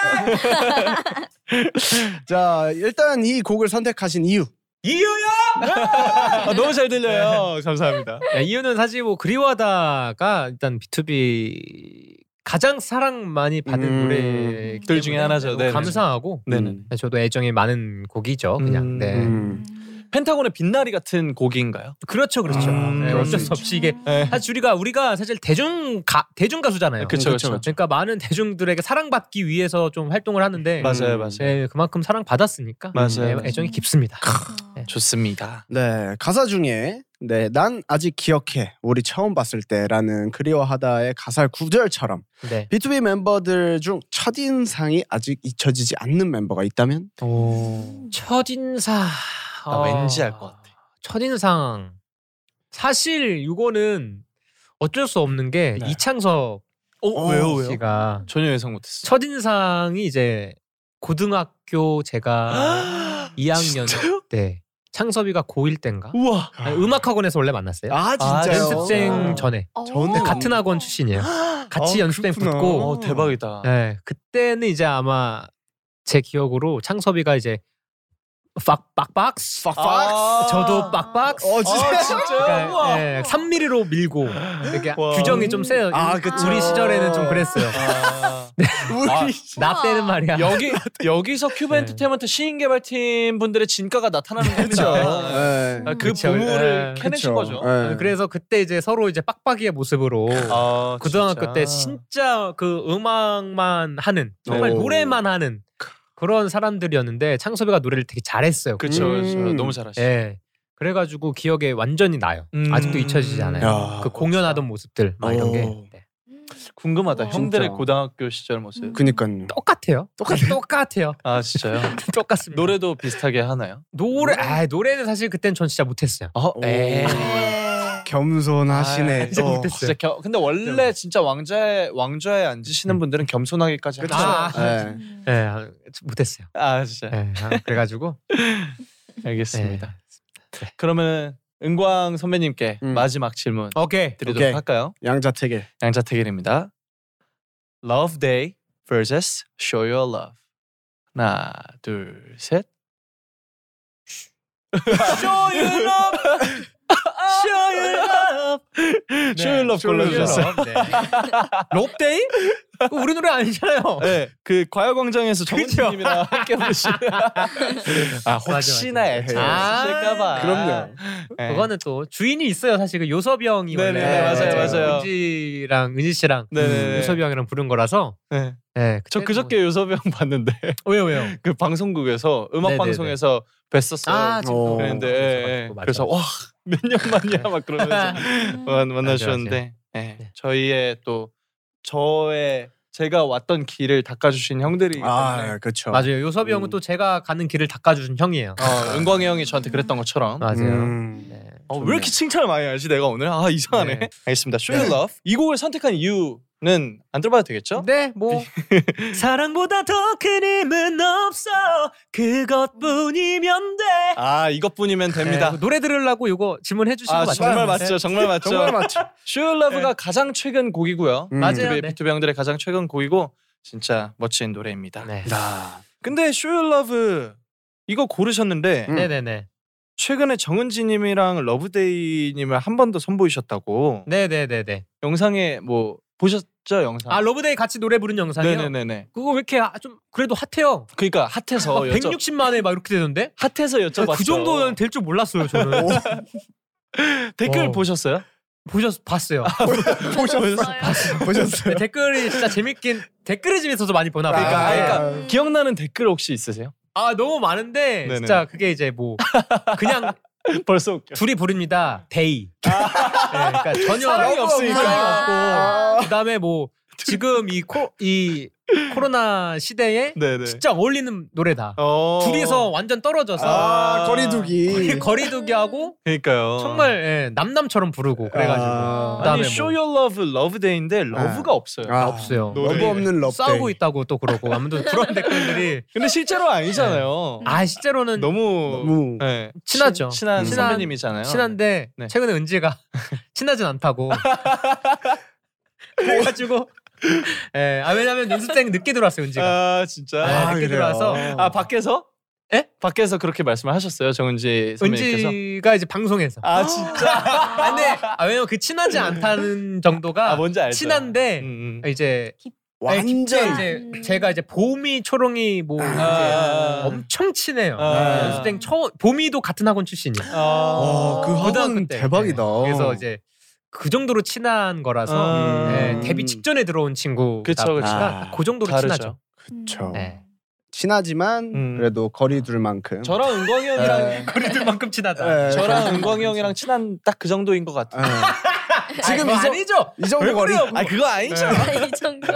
자 일단 이 곡을 선택하신 이유. 이유요? 아, 너무 잘 들려요. 감사합니다. 야, 이유는 사실 뭐 그리워하다가 일단 비투비 가장 사랑 많이 받은 음, 노래 들 중에 하나죠. 네네. 감사하고 네네. 음. 저도 애정이 많은 곡이죠. 그냥 음. 네. 음. 펜타곤의 빛나리 같은 곡인가요? 그렇죠, 그렇죠. 음, 네, 그럴 어쩔 수 수 없이 이게 네. 사실 우리가 우리가 사실 대중 가 대중 가수잖아요. 그쵸, 그쵸, 그쵸. 그러니까 많은 대중들에게 사랑받기 위해서 좀 활동을 하는데 맞아요, 맞아요. 네, 그만큼 사랑 받았으니까 맞아요, 네, 맞아요. 애정이 깊습니다. 네. 좋습니다. 네 가사 중에 네, 난 아직 기억해 우리 처음 봤을 때라는 그리워하다의 가사 구절처럼 네. 비투비 멤버들 중 첫인상이 아직 잊혀지지 않는 멤버가 있다면? 오. 첫인상. 나 왠지 알 것 같아. 첫인상. 사실 이거는 어쩔 수 없는 게 네. 이창섭 어, 왜요, 왜요? 씨가 전혀 예상 못했어. 첫인상이 이제 고등학교 제가 이 학년 진짜요? 때 창섭이가 고일 때인가? 우와. 아니, 음악학원에서 원래 만났어요. 아 진짜요? 연습생 아. 전에 저는 근데 같은 학원 출신이에요. 같이 아, 연습생 그렇구나. 붙고 어, 대박이다. 네, 그때는 이제 아마 제 기억으로 창섭이가 이제 빡 빡박스 팍팍. 아. 저도 빡박스 어 진짜. 아, 진짜요? 그러니까, 우와. 예, 삼 밀리미터로 밀고 이렇게 와. 규정이 좀 세요. 아, 그쵸. 우리 시절에는 좀 그랬어요. 아. 우리 아, 나 때는 말이야. 여기 여기서 큐브 네. 엔터테인먼트 시인 개발팀 분들의 진가가 나타나는 그렇죠. 겁니다. 네. 아, 그 그쵸. 보물을 예. 캐내신 그쵸. 거죠. 네. 그래서 그때 이제 서로 이제 빡빡이의 모습으로 아, 고등학교 때 진짜 그 음악만 하는 정말 오. 노래만 하는 그런 사람들이었는데 창섭이가 노래를 되게 잘했어요. 그렇죠, 음. 그렇죠. 너무 잘하시죠. 예. 그래가지고 기억에 완전히 나요. 음. 아직도 잊혀지지 않아요. 야, 그 공연하던 모습들 막 이런 게 오. 네. 궁금하다. 진짜. 형들의 고등학교 시절 모습. 그니까요. 똑같아요. 똑같아요. 똑같아요. 아 진짜요? 똑같습니다. 노래도 비슷하게 하나요? 노래 아 노래는 사실 그땐 전 진짜 못했어요. 어, 에이. 겸손하시네. 아, 진짜 또. 못했어요. 진짜 겨, 근데 원래 진짜 왕좌에 왕좌에 앉으시는 분들은 겸손하기까지 그쵸. 하죠. 아. 네. 예, 아, 못했어요. 아 진짜. 예, 아, 그래가지고 알겠습니다. 예. 그러면 은광 선배님께 음. 마지막 질문 오케이. 드리도록 오케이. 할까요? 양자택일. 양자택일입니다. Love Day vs Show Your Love. 하나, 둘, 셋. Show you love. Show you love. Show Your Love 골라주셨어요. 네. 롭데이? 그거 우리 노래 아니잖아요. 네, 그 과열광장에서 그쵸? 정은님이랑 함께 부르시는. 아 혹시나 맞아. 애착 아, 있으실까봐. 그럼요. 네. 그거는 또 주인이 있어요. 사실 그 요섭이 형이 원래 네네네, 맞아요, 맞아요. 은지랑 은지 씨랑 네네네. 요섭이 형이랑 부른 거라서. 네. 네, 저 그때는 그저께 요섭이 형 봤는데 뭐... 왜요 왜요? 그 방송국에서 음악 네네네. 방송에서 뵀었어요. 아 지금 어. 그랬는데 예, 예. 맞아. 그래서 와 몇 년 만이야 막 그러면서 만- 만나주셨는데 예, 네. 저희의 또 저의 제가 왔던 길을 닦아주신 형들이기 때문에 아, 그렇죠. 맞아요. 요섭이 형은 음. 또 제가 가는 길을 닦아주신 형이에요. 어, 은광이 형이 저한테 그랬던 것처럼 맞아요. 음. 네. 어, 왜 이렇게 칭찬을 많이 하지 내가 오늘 아 이상하네. 네. 알겠습니다. Show Your Love 이 곡을 선택한 이유 안 들어봐도 되겠죠? 네, 뭐 사랑보다 더 큰 힘은 없어 그것뿐이면 돼. 아 이것뿐이면 됩니다. 네, 노래 들으려고 이거 질문해 주신 아 거 맞죠? 정말 맞죠, 정말 맞죠. 정말 맞죠. Sure Love가 네. 가장 최근 곡이고요. 음. 맞아요. 비투비, 네. 비투비 형들의 가장 최근 곡이고 진짜 멋진 노래입니다. 네. 아, 근데 Sure Love 이거 고르셨는데 음. 네네네. 최근에 정은지님이랑 러브데이님을 한 번 더 선보이셨다고 네네네네. 영상에 뭐 보셨죠 영상? 아 러브데이 같이 노래 부른 영상이요? 네네네네. 그거 왜 이렇게 아, 좀 그래도 핫해요? 그러니까 핫해서 막 여쭤 백육십만에 막 이렇게 되던데? 핫해서 여쭤봤죠. 그 정도는 될 줄 몰랐어요 저는. 댓글 어. 보셨어요? 보셨 봤어요. 보셨어요? 보셨어요? 네, 댓글이 진짜 재밌긴 댓글이 재밌어서 많이 보나 봐요. 그러니까, 네. 그러니까 기억나는 댓글 혹시 있으세요? 아 너무 많은데 네네. 진짜 그게 이제 뭐 그냥 벌써 웃겨. 둘이 부릅니다. 데이. 네, 그러니까 전혀 사랑이 없으니까. 사랑이 없고 그다음에 뭐 지금 이 코 이 코로나 시대에 네네. 진짜 어울리는 노래다. 어. 둘이서 완전 떨어져서 아, 거리두기. 거리, 거리두기 하고 그러니까요. 정말 예, 남남처럼 부르고 그래가지고 아. 그다음에 아니 뭐 Show Your Love, 러브데이인데 러브가 없어요. 아, 없어요. 노래. 러브 없는 러브. 싸우고 있다고 또 그러고 아무튼 그런 댓글들이 근데 실제로 아니잖아요. 아 실제로는 너무 너무 네. 친하죠. 친, 친한 친한- 선배님이잖아요. 친한데 네. 최근에 은지가 친하진 않다고 그래가지고 예, 아 왜냐면 연습생 늦게 들어왔어요 은지가. 아 진짜. 네, 아, 늦게 그래요? 들어와서 아 밖에서? 예? 밖에서 그렇게 말씀을 하셨어요, 정은지 선배님께서. 은지가 이제 방송에서. 아 진짜. 아, 근데 아, 왜냐면 그 친하지 않다는 정도가 아 뭔지 알죠. 친한데 음, 음. 이제 완전 이제 음. 제가 이제 봄이 초롱이 뭐 이제 아. 엄청 친해요. 아. 연습생 처음 봄이도 같은 학원 출신이에요. 어, 그 고등학교 학원 때. 대박이다. 네. 그래서 이제 그 정도로 친한 거라서 아. 네, 데뷔 직전에 들어온 친구다 그쵸, 그쵸. 보니까 아, 그 정도로 다르죠. 친하죠. 그쵸. 네. 친하지만 음. 그래도 거리 둘 만큼. 저랑 은광이 형이랑 네. 거리들만큼 친하다. 네. 저랑 은광이 형이랑 친한 딱 그 정도인 것 같아요. 네. 지금 이 정- 아니죠? 이 정도 거리. 아 그거 아니죠. 이 정도.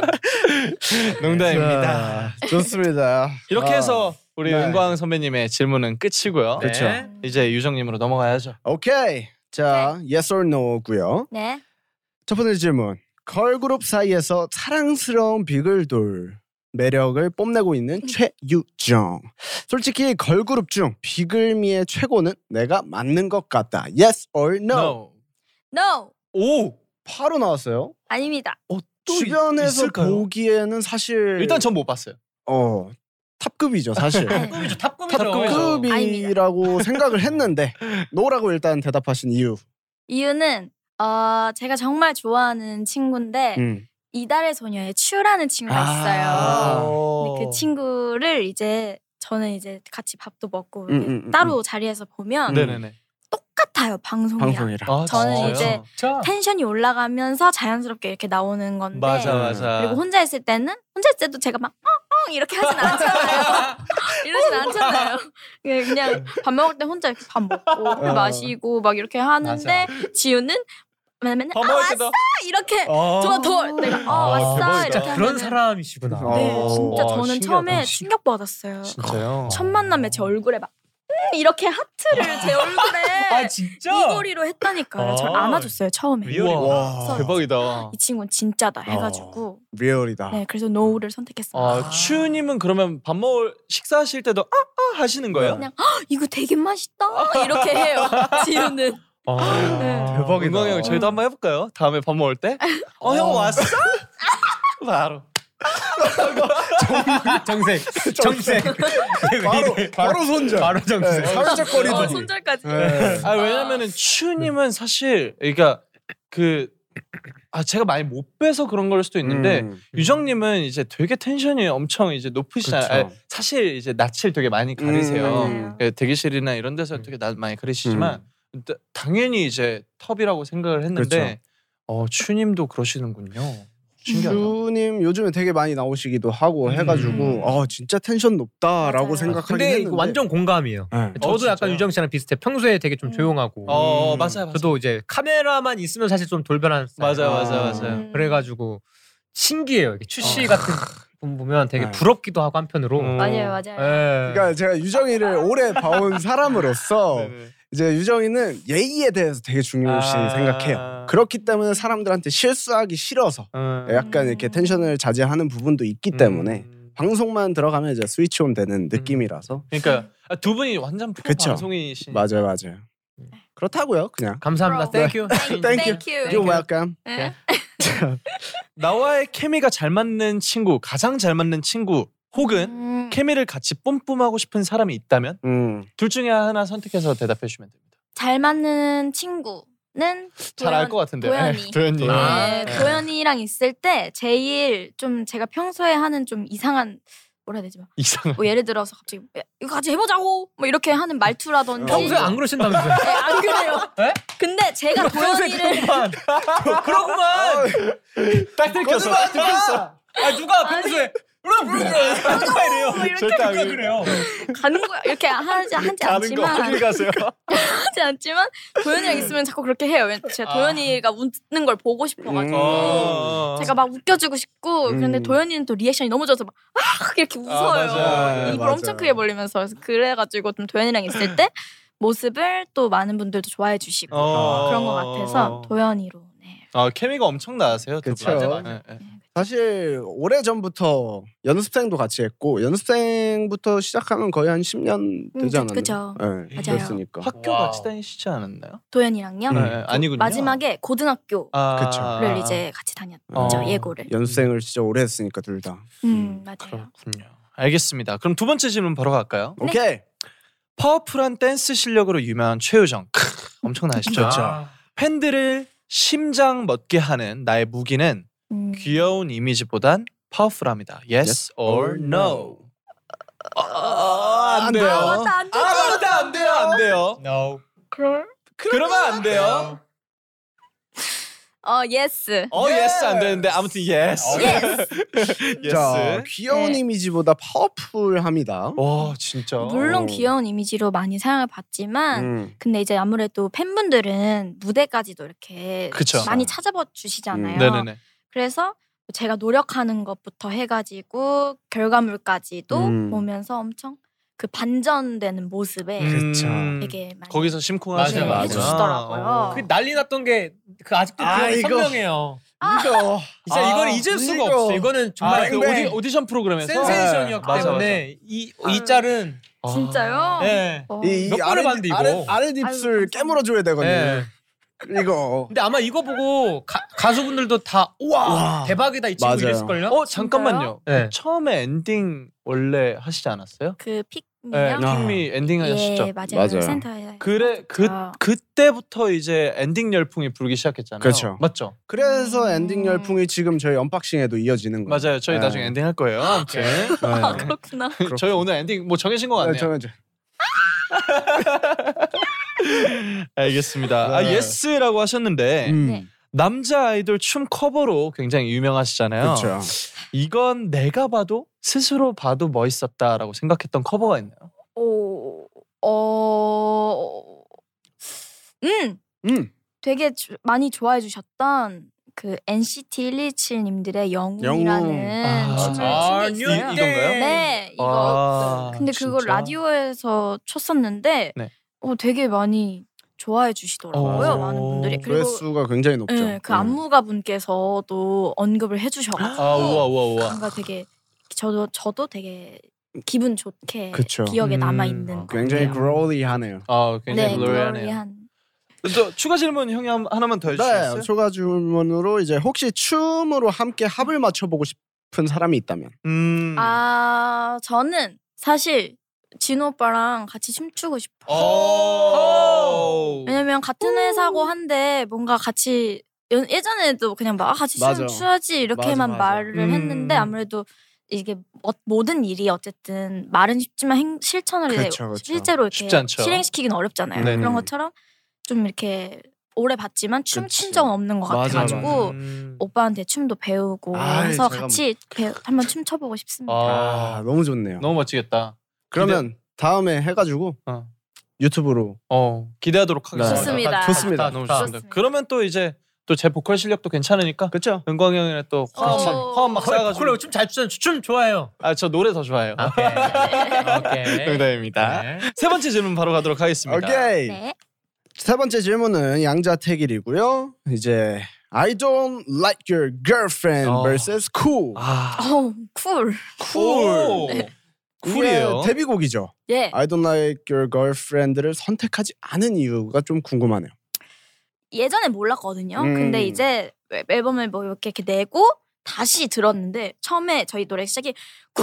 농담입니다. 자, 좋습니다. 이렇게 아, 해서 우리 네. 은광 선배님의 질문은 끝이고요. 네. 그쵸. 이제 유정님으로 넘어가야죠. 오케이. 자, yes or no고요. 네. 첫 번째 질문. 걸그룹 사이에서 사랑스러운 비글돌 매력을 뽐내고 있는 최유정. 솔직히 걸그룹 중 비글미의 최고는 내가 맞는 것 같다. Yes or no? No. 오. 바로 나왔어요. 아닙니다. 어, 또 주변에서 있을까요? 보기에는 사실 일단 전 못 봤어요. 어 탑급이죠 사실. 탑급이죠. 탑급이죠. 탑급이죠. 탑급이라고 생각을 했는데 노라고 일단 대답하신 이유. 이유는 어 제가 정말 좋아하는 친구인데 음. 이달의 소녀의 츄라는 친구가 아. 있어요. 근데 그 친구를 이제 저는 이제 같이 밥도 먹고 음, 음, 음, 따로 자리에서 보면 네네네. 똑같아요 방송이랑. 방송이랑. 아, 저는 진짜요? 이제 진짜? 텐션이 올라가면서 자연스럽게 이렇게 나오는 건데 맞아 맞아. 그리고 혼자 있을 때는 혼자 있을 때도 제가 막 엉엉 이렇게 하진 않잖아요. 이러진 않잖아요. 그냥 그냥 밥 먹을 때 혼자 이렇게 밥 먹고 커피 어. 마시고 막 이렇게 하는데 지우는 맨날 밥 아 먹을 왔어 때도 이렇게 어. 저가 더 내가 어 아, 왔어 대박이다. 이렇게 진짜 그런 하면은 사람이시구나. 어. 네 진짜 와, 저는 신기하다. 처음에 신- 충격 받았어요. 진짜요? 첫 만남에 제 얼굴에 막 음, 이렇게 하트를 제 얼굴에 아 진짜? 이고리로 했다니까요. 절 아. 안아줬어요 처음에. 리얼이다. 와. 대박이다. 이 친구는 진짜다 해가지고 리얼이다. 네 그래서 노우를 선택했습니다. 아, 추님은 그러면 밥 먹을 식사하실 때도 아아 하시는 거예요? 그냥 이거 되게 맛있다 이렇게 해요. 지우는 아, 네. 대박이다. 은광이 형 저희도 한번 해볼까요? 다음에 밥 먹을 때? 어 형 왔어? 바로. 정색. 정색. 바로 바로 손절. 바로 정색. 네, 사회적 어, 거리두기. 손절까지. 네. 아 왜냐면은 추님은 사실 그러니까 그 아 제가 많이 못 빼서 그런 걸 수도 있는데 음. 유정님은 이제 되게 텐션이 엄청 이제 높으시잖아요. 그쵸. 아니, 사실 이제 낯을 되게 많이 가리세요. 음. 맞아요. 예, 대기실이나 이런 데서 되게 낯 많이 가리시지만 다- 당연히 이제 텁이라고 생각을 했는데 어 추님도 그러시는군요. 신기하다. 슈님 요즘에 되게 많이 나오시기도 하고 음. 해가지고 아 진짜 텐션 높다라고 맞아요. 생각하긴 근데 했는데 이거 완전 공감이에요. 네. 저도 진짜요? 약간 유정 씨랑 비슷해. 평소에 되게 좀 음. 조용하고. 어 음. 맞아요 맞아요. 저도 이제 카메라만 있으면 사실 좀 돌변하는 스타일. 맞아요 아. 맞아요 맞아요. 음. 그래가지고 신기해요. 이게 추씨 어. 같은 분 보면 되게 네. 부럽기도 하고 한편으로. 음. 맞아요 맞아요. 예. 그러니까 제가 유정이를 오래 봐온 사람으로서 네네. 이제 유정이는 예의에 대해서 되게 중요시 아. 생각해요. 그렇기 때문에 사람들한테 실수하기 싫어서 음. 약간 이렇게 텐션을 자제하는 부분도 있기 때문에 음. 방송만 들어가면 이제 스위치온 되는 느낌이라서. 그러니까 아, 두 분이 완전 프로 그쵸. 방송이신. 맞아요, 맞아요. 그렇다고요, 그냥. 감사합니다. Bro. Thank you. Thank you. Thank you. You're welcome. 네. 나와의 케미가 잘 맞는 친구, 가장 잘 맞는 친구, 혹은 음. 케미를 같이 뿜뿜하고 싶은 사람이 있다면 음. 둘 중에 하나 선택해서 대답해 주시면 됩니다. 잘 맞는 친구는 잘 알 것 같은데. 도연이. 도연이. 아. 네, 도연이랑 있을 때 제일 좀 제가 평소에 하는 좀 이상한 뭐라 해야 되지? 뭐, 이상한. 뭐 예를 들어서 갑자기 야, 이거 같이 해보자고 뭐 이렇게 하는 말투라든지 평소에 안 그러신다면서요? 네, 안 그래요. 네? 근데 제가 도연이를 그렇구만. 그렇구만. 딱 들켰어. 딱 들켰어. 아 누가 평소에 그럼 그래 누가 이래요? 뭐 이렇게 절대 안 누가 그래요. 그래요? 가는 거야 이렇게 하지 하지 가는 거 않지만 어디 가세요? 하지 않지만 도연이랑 있으면 자꾸 그렇게 해요. 왜냐면 제가 아. 도연이가 웃는 걸 보고 싶어가지고 어. 제가 막 웃겨주고 싶고 그런데 음. 도연이는 또 리액션이 너무 좋아서 막 아, 이렇게 웃어요. 맞아요. 입을 맞아요. 엄청 크게 벌리면서 그래서 그래가지고 좀 도연이랑 있을 때 모습을 또 많은 분들도 좋아해 주시고 어. 그런 것 같아서 도연이로. 네. 아 케미가 엄청 나세요. 두 분. 그쵸. 맞아, 맞아. 네, 네. 사실 오래 전부터 연습생도 같이 했고 연습생부터 시작하면 거의 한 십 년 되지 음, 않았나요? 그쵸. 네, 맞아요. 그랬으니까. 학교 와우. 같이 다니시지 않았나요? 도연이랑요. 음. 네, 아니군요. 마지막에 고등학교를 아, 그쵸. 이제 같이 다녔죠. 어. 예고를. 연습생을 진짜 오래 했으니까 둘 다. 음 맞아요. 그렇군요. 알겠습니다. 그럼 두 번째 질문 바로 갈까요? 네. 오케이. 파워풀한 댄스 실력으로 유명한 최유정. 크, 엄청나시죠? 아. 팬들을 심장 멎게 하는 나의 무기는 음. 귀여운 이미지보단 파워풀합니다. Yes, Yes or or no? 아, 안 안 돼요. 돼요. 아, 맞다, 안 되죠. 아, 맞다, 안 돼요, 안 돼요. No. 그럴? 그러면 안 돼요. 어 예스. 어, yes 안 되는데 아무튼 yes. 어, 예스. 자, yes. 귀여운 네. 이미지보다 파워풀합니다. 와, 진짜. 물론 어. 귀여운 이미지로 많이 사랑을 받지만 음. 근데 이제 아무래도 팬분들은 무대까지도 이렇게 그쵸. 많이 찾아봐 주시잖아요. 음. 네네네. 그래서 제가 노력하는 것부터 해가지고 결과물까지도 음. 보면서 엄청 그 반전되는 모습에 그쵸. 되게 많이 거기서 심쿵하시는 맞아요, 맞아요. 해주시더라고요. 그 난리 났던 게 그 아직도 아, 기억이 이거. 선명해요. 이거 진짜 아, 이거는 잊을 수가 이거. 없어. 이거는 정말 아, 그 뱅뱅. 오디, 오디션 프로그램에서 센세이션이었기 맞아, 때문에 이, 이 아유. 짤은 진짜요? 네. 어. 이, 이 몇 번을 아래, 봤는데, 이거. 아래, 아래 입술 아유, 감사합니다. 깨물어줘야 되거든요. 네. 이거. 근데 아마 이거 보고 가, 가수분들도 다 우와 와. 대박이다 이 친구 맞아요. 이랬을걸요? 어 잠깐만요. 네. 처음에 엔딩 원래 하시지 않았어요? 그 네, 픽미요? 아. 핑미 엔딩 하셨죠. 예 맞아요. 맞아요. 센터에 그래 그 아. 그때부터 이제 엔딩 열풍이 불기 시작했잖아요. 그렇죠. 맞죠? 그래서 음. 엔딩 열풍이 지금 저희 언박싱에도 이어지는 거예요. 맞아요. 저희 네. 나중에 엔딩 할 거예요. 아무튼 아 네. 그렇구나. 저희 오늘 엔딩 뭐 정해진 것 네, 같네요. 저는 이제 알겠습니다. 아 네. 예스라고 하셨는데 음. 네. 남자 아이돌 춤 커버로 굉장히 유명하시잖아요. 그렇죠. 이건 내가 봐도 스스로 봐도 멋있었다라고 생각했던 커버가 있나요? 오, 어, 음, 음. 되게 주- 많이 좋아해 주셨던 그 엔시티 일이칠님들의 영웅이라는 아, 춤을 아, 춘게 있어요. 이- 이건가요? 네, 이거. 아, 근데 그걸 진짜? 라디오에서 쳤었는데, 네. 어, 되게 많이 좋아해 주시더라고요, 어, 많은 분들이. 그리고 조회수가 굉장히 높죠. 네, 그 네. 안무가 분께서도 언급을 해주셔가지고 아 우와 우와 우와. 뭔가 되게 저도 저도 되게 기분 좋게 그쵸. 기억에 음, 남아 있는 아, 굉장히 것 같아요. 그로리하네요. 아 굉장히 네, 글로리하네요. 글로리한. 또 추가 질문 형이 한- 하나만 더 해주시겠어요? 네, 추가 질문으로 이제 혹시 춤으로 함께 합을 맞춰보고 싶은 사람이 있다면? 음. 아 저는 사실 진호 오빠랑 같이 춤추고 싶어요. 오. 왜냐면 같은 회사고 한데 뭔가 같이 연- 예전에도 그냥 막 아, 같이 맞아. 춤 추야지 이렇게만 맞아, 맞아. 말을 음. 했는데 아무래도 이게 어- 모든 일이 어쨌든 말은 쉽지만 행, 실천을 그쵸, 그쵸. 실제로 이렇게 쉽지 않죠. 실행시키기는 어렵잖아요. 네네. 그런 것처럼 좀 이렇게 오래 봤지만 춤 그치. 춘 적은 없는 것 맞아, 같아가지고 음. 오빠한테 춤도 배우고 아이, 해서 제가 같이 배, 한번 춤춰보고 싶습니다. 아, 아, 너무 좋네요. 너무 멋지겠다. 그러면 다음에 해가지고 어. 유튜브로 어 기대하도록 하겠습니다. 좋습니다. 좋습니다. 아, 너무 좋다. 좋습니다. 그러면 또 이제 또 제 보컬 실력도 괜찮으니까 그렇죠. 은광 형이랑 또 화음 막, 어. 화음 막 쌓아가지고. 그래 춤잘 추잖아. 춤 좋아해요. 아, 저 노래 더 좋아해요. 오케이. 오케이. 농담입니다. 네. 세 번째 질문 바로 가도록 하겠습니다. 오케이. 네. 세 번째 질문은 양자택일이고요. 이제 I don't like your girlfriend 어. vs cool. 아, 어, 쿨. 쿨. 네. 쿨이에요. 이게 데뷔곡이죠. 예. I don't like your girlfriend를 선택하지 않은 이유가 좀 궁금하네요. 예전에 몰랐거든요. 음. 근데 이제 앨범을 뭐 이렇게, 이렇게 내고 다시 들었는데 처음에 저희 노래 시작이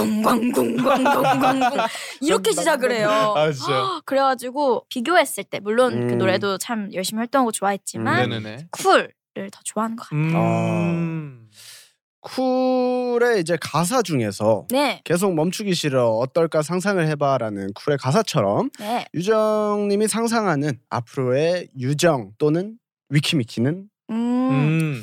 쿵광쿵광쿵광쿵 이렇게 시작을 해요. 아, 진짜요? 그래가지고 비교했을 때 물론 그 음. 노래도 참 열심히 활동하고 좋아했지만 네네네. 쿨을 더 좋아하는 것 같아요. 음. 쿨의 이제 가사 중에서 네, 계속 멈추기 싫어 어떨까 상상을 해봐라는 쿨의 가사처럼 네. 유정님이 상상하는 앞으로의 유정 또는 위키미키는 음, 음.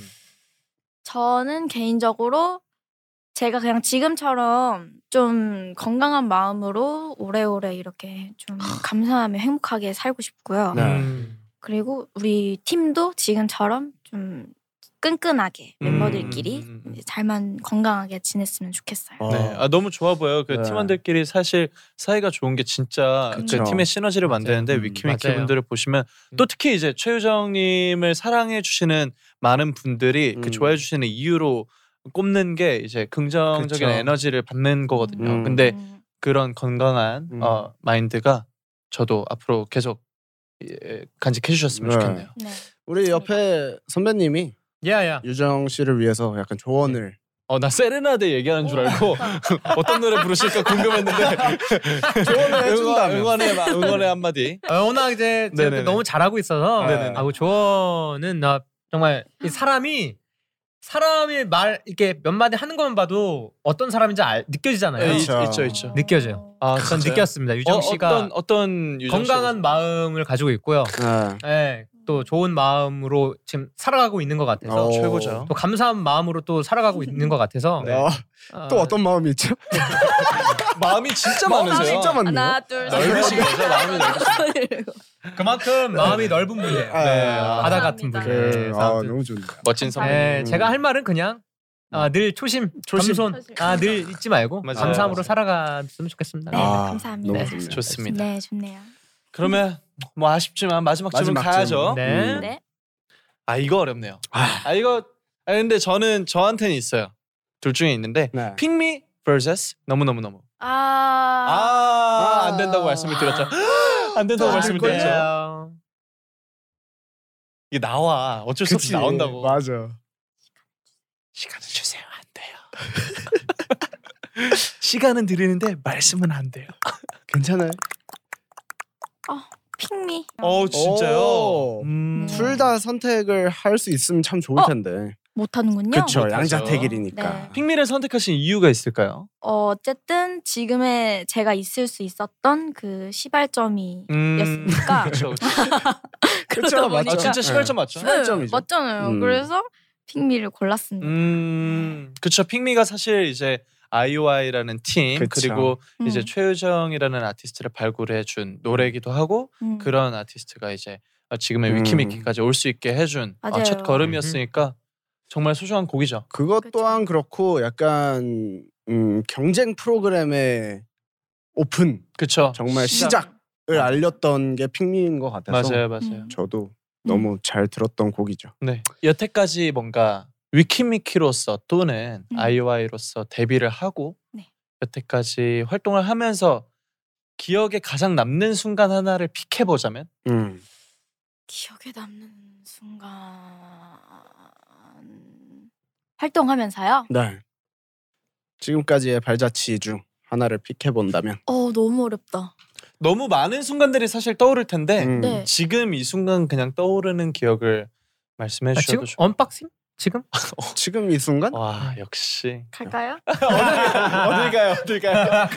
저는 개인적으로 제가 그냥 지금처럼 좀 건강한 마음으로 오래오래 이렇게 좀 감사하며 행복하게 살고 싶고요. 네. 음. 그리고 우리 팀도 지금처럼 좀 끈끈하게 음. 멤버들끼리 이제 잘만 건강하게 지냈으면 좋겠어요. 어. 네, 아, 너무 좋아 보여요. 그 네. 팀원들끼리 사실 사이가 좋은 게 진짜 그 그쵸. 팀의 시너지를 맞아요. 만드는데 음, 위키미키 맞아요. 분들을 보시면 음. 또 특히 이제 최유정님을 사랑해 주시는 많은 분들이 음. 그 좋아해 주시는 이유로 꼽는 게 이제 긍정적인 그쵸. 에너지를 받는 거거든요. 음. 근데 음. 그런 건강한 음. 어, 마인드가 저도 앞으로 계속 예, 간직해 주셨으면 네. 좋겠네요. 네. 우리 옆에 선배님이 야야. 유정 씨를 위해서 약간 조언을 어, 나 세레나데 얘기하는 줄 알고 어떤 노래 부르실까 궁금했는데 조언을 응원, 해준다면 응원의 마- 응원의 한마디. 어, 워낙 이제 제가 네네네. 너무 잘하고 있어서 네네네. 아고 조언은 나 정말 이 사람이 사람이 말 이렇게 몇 마디 하는 것만 봐도 어떤 사람인지 알, 느껴지잖아요. 네, 그쵸. 있, 있죠, 있죠. 느껴져요. 아, 전 진짜요? 느꼈습니다. 유정 어, 씨가 어떤 어떤 유정 씨가 건강한 마음을 가지고 있고요. 네. 네, 또 좋은 마음으로 지금 살아가고 있는 것 같아서 어. 최고죠. 또 감사한 마음으로 또 살아가고 있는 것 같아서 네. 어, 어, 또 어떤 마음이 있죠? 마음이 진짜 마음이 많으세요. 진짜 많네요. 하나 둘 셋. 넓으신 거죠? 마음이 넓으신 그만큼 마음이 넓은 분이에요. 네. 네, 바다 같은 감사합니다. 분이에요. 그, 그래서 아, 아무튼 너무 좋네요. 멋진 선배님. 네, 음. 제가 할 말은 그냥 아, 늘 초심, 초심. 겸손, 초심. 아, 늘 잊지 말고 맞아요, 감사함으로 맞아요. 살아갔으면 좋겠습니다. 네, 아, 감사합니다. 너무 네, 좋네요. 좋습니다. 네, 좋네요. 그러면 뭐 아쉽지만 마지막 질문 마지막 가야죠. 질문. 네. 음. 네. 아 이거 어렵네요. 아, 아 이거 아 근데 저는 저한테는 있어요. 둘 중에 있는데 네. 픽미 vs 너무 너무 너무. 아, 아안 된다고 말씀을 드렸죠. 안 된다고 아, 말씀을 그래요? 드렸죠. 이게 나와 어쩔 수 없이 그치. 나온다고. 맞아. 시간을 주세요. 안 돼요. 시간은 드리는데 말씀은 안 돼요. 괜찮아요. 핑미. 어 진짜요? 오. 음. 둘 다 선택을 할 수 있으면 참 좋을 어? 텐데. 못하는군요. 그렇죠. 못하죠. 양자택일이니까. 네. 픽미를 선택하신 이유가 있을까요? 어, 어쨌든 지금의 제가 있을 수 있었던 그 시발점이 음. 였으니까. 그렇죠. 그렇죠, 맞죠. 아 진짜 시발점 맞죠? 네. 시발점이죠. 맞잖아요. 음. 그래서 핑미를 골랐습니다. 음, 그쵸. 픽미가 사실 이제 아이오아이라는 팀 그쵸. 그리고 음. 이제 최유정이라는 아티스트를 발굴해준 노래이기도 하고 음. 그런 아티스트가 이제 지금의 음. 위키미키까지 올 수 있게 해준 어, 맞아요. 첫 걸음이었으니까 정말 소중한 곡이죠. 그것 그쵸. 또한 그렇고 약간 음, 경쟁 프로그램의 오픈 그쵸. 정말 시작. 시작을 알렸던 게 핑미인 것 같아서 맞아요, 맞아요. 음. 저도 너무 잘 들었던 곡이죠. 네, 여태까지 뭔가 위키미키로서 또는 음. 아이오아이로서 데뷔를 하고 네. 여태까지 활동을 하면서 기억에 가장 남는 순간 하나를 픽해 보자면 음. 기억에 남는 순간 활동하면서요. 네. 지금까지의 발자취 중 하나를 픽해 본다면. 어 너무 어렵다. 너무 많은 순간들이 사실 떠오를 텐데 음. 네. 지금 이 순간 그냥 떠오르는 기억을 말씀해 아, 지금 주셔도 좋 언박싱? 지금? 지금 이 순간? 와 역시 갈까요? 어딜 가요 어딜 가요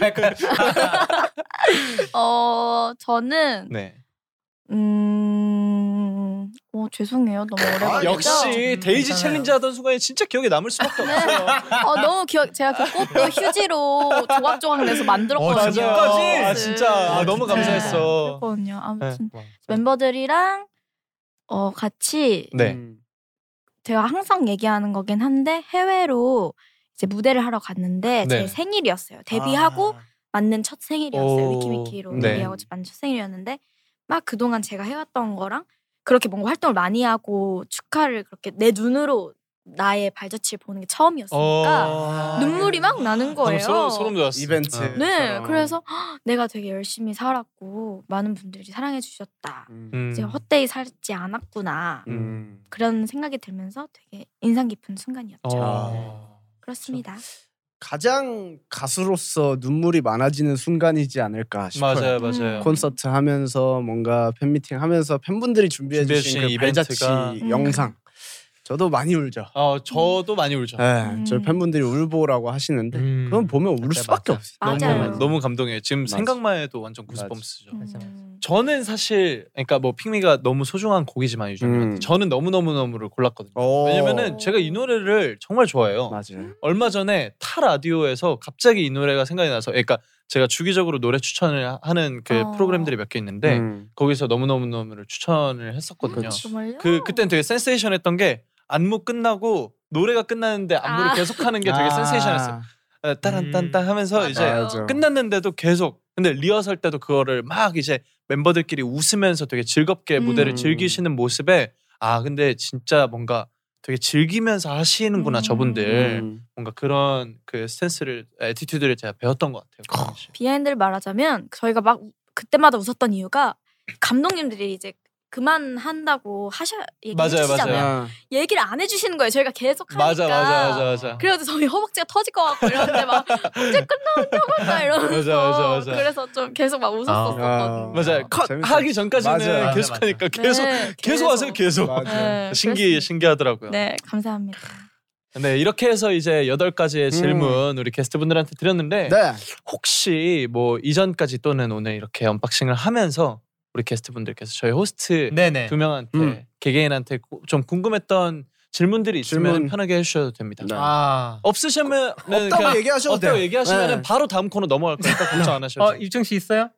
어 저는 네 음, 어 죄송해요. 너무 오래 아, 걸리죠. 역시 음, 데이지 괜찮아요. 챌린지 하던 순간이 진짜 기억에 남을 수밖에 네. 없어요. 어 너무 기억 제가 그 꽃도 휴지로 조각조각 내서 만들었거든요. 어, 진짜까지? 아 진짜 아, 너무 네. 감사했어. 그랬거든요. 아무튼 네. 멤버들이랑 어 같이 네. 음. 제가 항상 얘기하는 거긴 한데 해외로 이제 무대를 하러 갔는데 네. 제 생일이었어요. 데뷔하고 아. 맞는 첫 생일이었어요. 오. 위키위키로 네. 데뷔하고 맞는 첫 생일이었는데 막 그동안 제가 해왔던 거랑 그렇게 뭔가 활동을 많이 하고 축하를 그렇게 내 눈으로 나의 발자취를 보는 게 처음이었으니까 어. 눈물이 막 나는 거예요. 소름, 소름 돋았어. 이벤트. 어. 네, 그래서 헉, 내가 되게 열심히 살았고 많은 분들이 사랑해 주셨다. 음. 음. 이제 헛되이 살지 않았구나. 음. 그런 생각이 들면서 되게 인상 깊은 순간이었죠. 어. 그렇습니다. 가장 가수로서 눈물이 많아지는 순간이지 않을까 싶어요. 맞아요, 맞아요. 음. 콘서트 하면서 뭔가 팬미팅 하면서 팬분들이 준비해 준비해 주신 주신 그 발자취 이벤트가. 음. 영상 저도 많이 울죠. 어, 저도 많이 울죠. 네, 음. 저희 팬분들이 울보라고 하시는데 음. 그건 보면 울 맞아, 수밖에 맞아. 없어요. 맞아요. 너무 너무 감동해요. 지금 맞아. 생각만 해도 완전 구스범스죠. 음. 맞아, 맞아. 저는 사실 그러니까 뭐 핑미가 너무 소중한 곡이지만 유정님한테 음. 저는 너무 너무 너무를 골랐거든요. 오. 왜냐면은 제가 이 노래를 정말 좋아해요. 맞아요. 얼마 전에 타 라디오에서 갑자기 이 노래가 생각이 나서, 그러니까 제가 주기적으로 노래 추천을 하는 그 어. 프로그램들이 몇 개 있는데 음. 거기서 너무 너무 너무를 추천을 했었거든요. 그치. 정말요? 그 그땐 되게 센세이션했던 게 안무 끝나고 노래가 끝났는데 안무를 아. 계속하는 게 되게 센세이션했어요. 어, 따란딴딴 하면서 맞아요. 이제 맞아. 끝났는데도 계속, 근데 리허설 때도 그거를 막 이제 멤버들끼리 웃으면서 되게 즐겁게 음. 무대를 즐기시는 모습에 아 근데 진짜 뭔가 되게 즐기면서 하시는구나 음. 저분들. 음. 뭔가 그런 그 스탠스를, 애티튜드를 제가 배웠던 것 같아요. 그 당시에. 비하인드를 말하자면 저희가 막 우- 그때마다 웃었던 이유가 감독님들이 이제 그만한다고 하셔 맞아요, 얘기해주시잖아요. 맞아요. 아, 얘기를 안 해주시는 거예요. 저희가 계속 하니까. 맞아 맞아 맞아 맞아. 그래가지고 저희 허벅지가 터질 것 같고 이러는데 막 언제 끝나온다고 할까 이러면서 맞아, 맞아, 맞아. 그래서 좀 계속 막 웃었었거든요. 아. 맞아요. 컷 재밌었어. 하기 전까지는 맞아요. 계속 맞아, 하니까 계속 네, 계속 하세요 계속. 맞아. 네, 신기 그랬습니다. 신기하더라고요. 네, 감사합니다. 네, 이렇게 해서 이제 여덟 가지의 질문 우리 게스트분들한테 드렸는데 네. 혹시 뭐 이전까지 또는 오늘 이렇게 언박싱을 하면서 우리 게스트분들께서 저희 호스트 네네. 두 명한테 음. 개개인한테 고- 좀 궁금했던 질문들이 있으면 질문. 편하게 해주셔도 됩니다. 네. 아, 없으시면 없다고 얘기하셔도 없다고 돼요. 얘기하시면 네. 바로 다음 코너 넘어갈 거니까 걱정 안 하셔도 어 돼요. 유정 씨 있어요?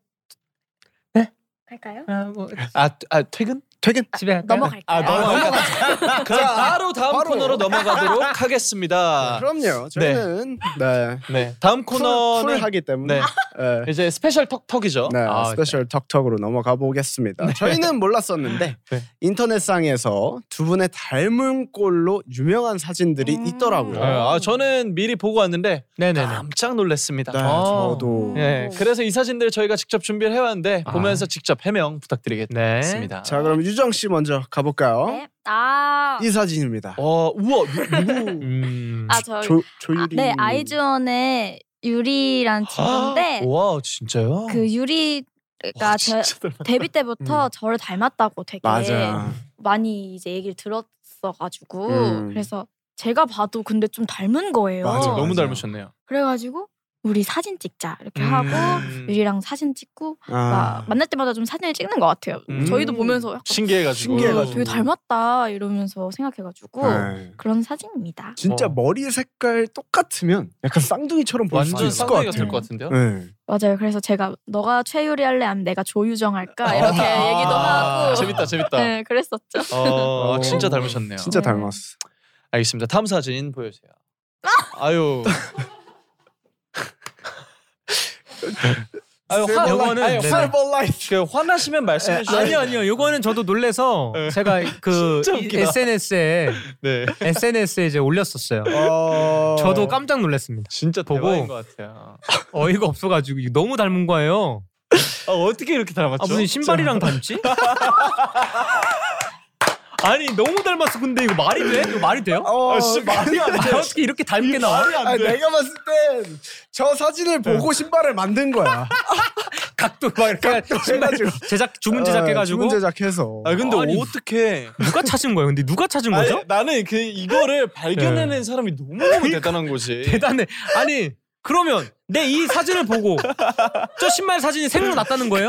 갈까요? 아, 뭐 아, 아 퇴근? 퇴근. 집에 갈까요? 넘어갈까요? 아 넘어가. 그럼 바로 다음 바로. 코너로 넘어가도록 하겠습니다. 그럼요. 저희는 네. 네, 다음 쿨, 코너는 쿨하기 때문에 네. 네. 이제 스페셜 톡톡이죠. 네, 아, 스페셜 턱턱으로 넘어가 보겠습니다. 저희는 몰랐었는데 네. 인터넷상에서 두 분의 닮은 꼴로 유명한 사진들이 음. 있더라고요. 네, 아 저는 미리 보고 왔는데 네네네. 깜짝 놀랐습니다. 네, 어. 저도. 네, 그래서 이 사진들 저희가 직접 준비를 해왔는데 아. 보면서 직접 해명 부탁드리겠습니다. 네. 자, 그럼 유정 씨 먼저 가볼까요? 네. 아, 이 사진입니다. 어, 우와 누, 누구? 음. 아 저, 조 조유리. 네 아이즈원의 유리란 친구인데 와 진짜요? 그 유리가 와, 저, 진짜 닮았다. 데뷔 때부터 저를 닮았다고 되게 맞아. 많이 이제 얘기를 들었어가지고 음. 그래서 제가 봐도 근데 좀 닮은 거예요. 맞아, 너무 맞아. 닮으셨네요. 그래가지고 우리 사진 찍자 이렇게 음. 하고 유리랑 사진 찍고 아. 막 만날 때마다 좀 사진을 찍는 것 같아요. 음. 저희도 보면서 약간 신기해가지고. 신기해가지고. 되게 닮았다 이러면서 생각해가지고 네. 그런 사진입니다. 진짜 어. 머리 색깔 똑같으면 약간 쌍둥이처럼 볼 수도 완전 있을 것 쌍둥이가 같아요. 될 것 같은데요? 네. 맞아요. 그래서 제가 너가 최유리 할래 아니면 내가 조유정 할까 이렇게 얘기도 아, 하고 재밌다 재밌다. 네 그랬었죠. 어, 어. 진짜 닮으셨네요. 진짜 네. 닮았어. 알겠습니다. 다음 사진 보여주세요. 아유. 아유, 화, 요거는 아니, 네네. 화, 그 화나시면 말씀해 주세요. 아니요 아니요 요거는 저도 놀래서 제가 그 진짜 이- 웃기다. 에스엔에스에 네. 에스엔에스에 이제 올렸었어요. 어... 저도 깜짝 놀랐습니다. 진짜 보고. 대박인 것 같아요. 어이가 없어가지고 이거 너무 닮은 거예요. 아, 어떻게 이렇게 닮았죠? 아 무슨 신발이랑 닮지? 아니 너무 닮았어. 근데 이거 말이 돼? 이거 말이 돼요? 어, 아, 씨, 말이 안 돼. 어떻게 이렇게 닮게 나와? 말이 안 아, 돼. 내가 봤을 땐 저 사진을 보고 신발을 만든 거야. 각도 막 이렇게 신발 제작 주문 제작해가지고 어, 주문 제작해서. 아 근데 아니, 어떻게? 누가 찾은 거예요? 근데 누가 찾은 거죠? 아니, 나는 그 이거를 발견해낸 사람이 너무 너무 대단한 거지. 대단해. 아니 그러면 내 이 사진을 보고 저 신발 사진이 생각났다는 거예요?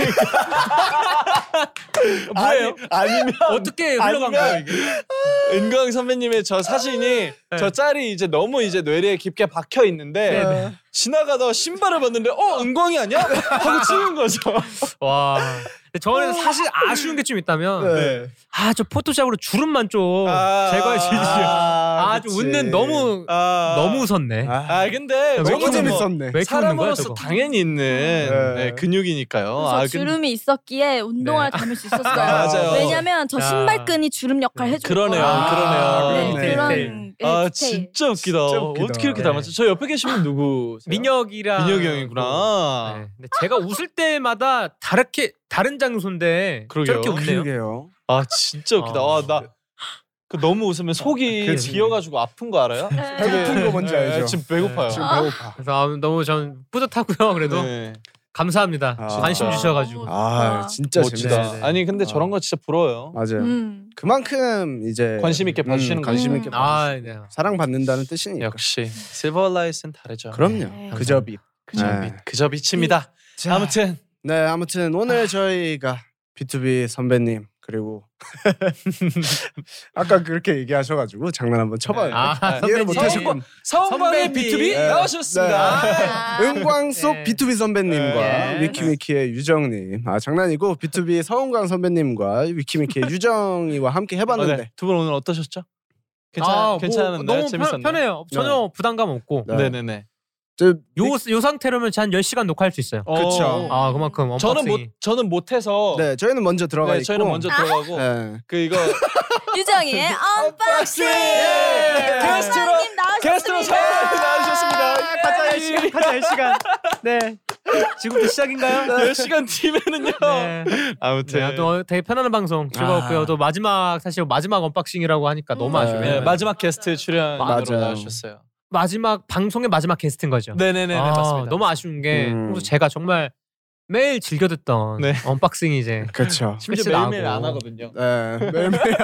뭐예요? 아니, 아니면 어떻게 흘러간 거예요 이게? 은광 선배님의 저 사진이 저 짤이 이제 너무 이제 뇌리에 깊게 박혀 있는데 네네. 지나가다가 신발을 봤는데 어 은광이 아니야? 하고 찍은 거죠. 와 근데 저는 사실 아쉬운 게 좀 있다면 네. 아 저 포토샵으로 주름만 좀 제거해 주시지. 아 좀 그치. 웃는 너무 아, 너무 웃었네. 아, 아 근데 왜 너무 이렇게 재밌었네. 왜 이렇게 웃는 거야 사람으로서 저거? 당연히 있는 네. 네, 근육이니까요. 그래서 아, 근데- 주름이 있었기에 운동화를 네. 담을 수 있었어요. 아, 맞아요. 왜냐면 저 야. 신발끈이 주름 역할 네. 해줘요. 그러네요, 아, 그러네요. 네, 네. 그런 디테일. 네, 아 디테일. 진짜 웃기다. 진짜 웃기다. 어떻게 이렇게 네. 닮았죠? 저 옆에 계신 분 누구? 민혁이랑 민혁이 형이구나. 네. 근데 제가 웃을 때마다 다르게 다른 장소인데 그러게요. 저렇게 웃네요. 그러게요. 아 진짜 웃기다. 아. 아, 나 그 너무 웃으면 속이 그치. 비어가지고 아픈 거 알아요? 네. 배고픈 거 뭔지 네, 알죠? 지금 배고파요. 지금 아. 배고파. 그래서 아, 너무 전 뿌듯하고요. 그래도 네. 감사합니다. 아. 관심 진짜. 주셔가지고. 아, 진짜 멋지다. 재밌어요. 네, 네. 아니 근데 아. 저런 거 진짜 부러워요. 맞아요. 음. 그만큼 이제 관심 있게 봐주시는 음, 관심 거죠. 있게 음. 봐. 아, 네. 사랑받는다는 뜻이니까. 역시 실버라이트는 다르죠. 그럼요. 네. 그저 빛. 그저 네. 빛, 그저 빛입니다. 자, 아무튼 네, 아무튼 오늘 저희가 비투비 선배님 그리고 아까 그렇게 얘기하셔가지고 장난 한번 쳐봐요. 아, 이해를 선배님. 못하셨군. 서울방의 선배님. 비투비 네. 나오셨습니다. 아. 은광 속 네. 비투비 선배님과 네. 위키미키의 유정님. 아 장난이고 비투비 서은광 선배님과 위키미키의 유정이와 함께 해봤는데. 아, 네. 두 분 오늘 어떠셨죠? 괜찮 아, 뭐 괜찮은데 너무 재밌었나요? 편, 편해요. 전혀 부담감 없고. 네. 네네네. 저 요, 요 상태로면 한 열 시간 녹화할 수 있어요. 그쵸. 아, 그만큼 언박싱이. 저는 못 저는 못해서 네, 저희는 먼저 들어가 네, 있고. 저희는 먼저 들어가고 네. 그 이거 유정이의 언박싱. 예! 게스트로 님 게스트로 나오셨습니다. 서울방에 나오셨습니다. 가자 열 시간. 가자 열 시간. 네. 지금부터 시작인가요? 열 시간 뒤면은요. 네. 아무튼 네, 또 되게 편안한 방송 즐거웠고요. 아. 또 마지막 사실 마지막 언박싱이라고 하니까 너무 음. 아쉬워요. 네, 마지막 게스트 출연으로 맞아요. 나오셨어요. 마지막 방송의 마지막 게스트인 거죠. 네네네 아, 맞습니다. 너무 아쉬운 게 음. 평소 제가 정말 매일 즐겨 듣던 네. 언박싱이 이제 그렇죠. 심지어 매일매일 나오고. 안 하거든요. 네, 매일매일.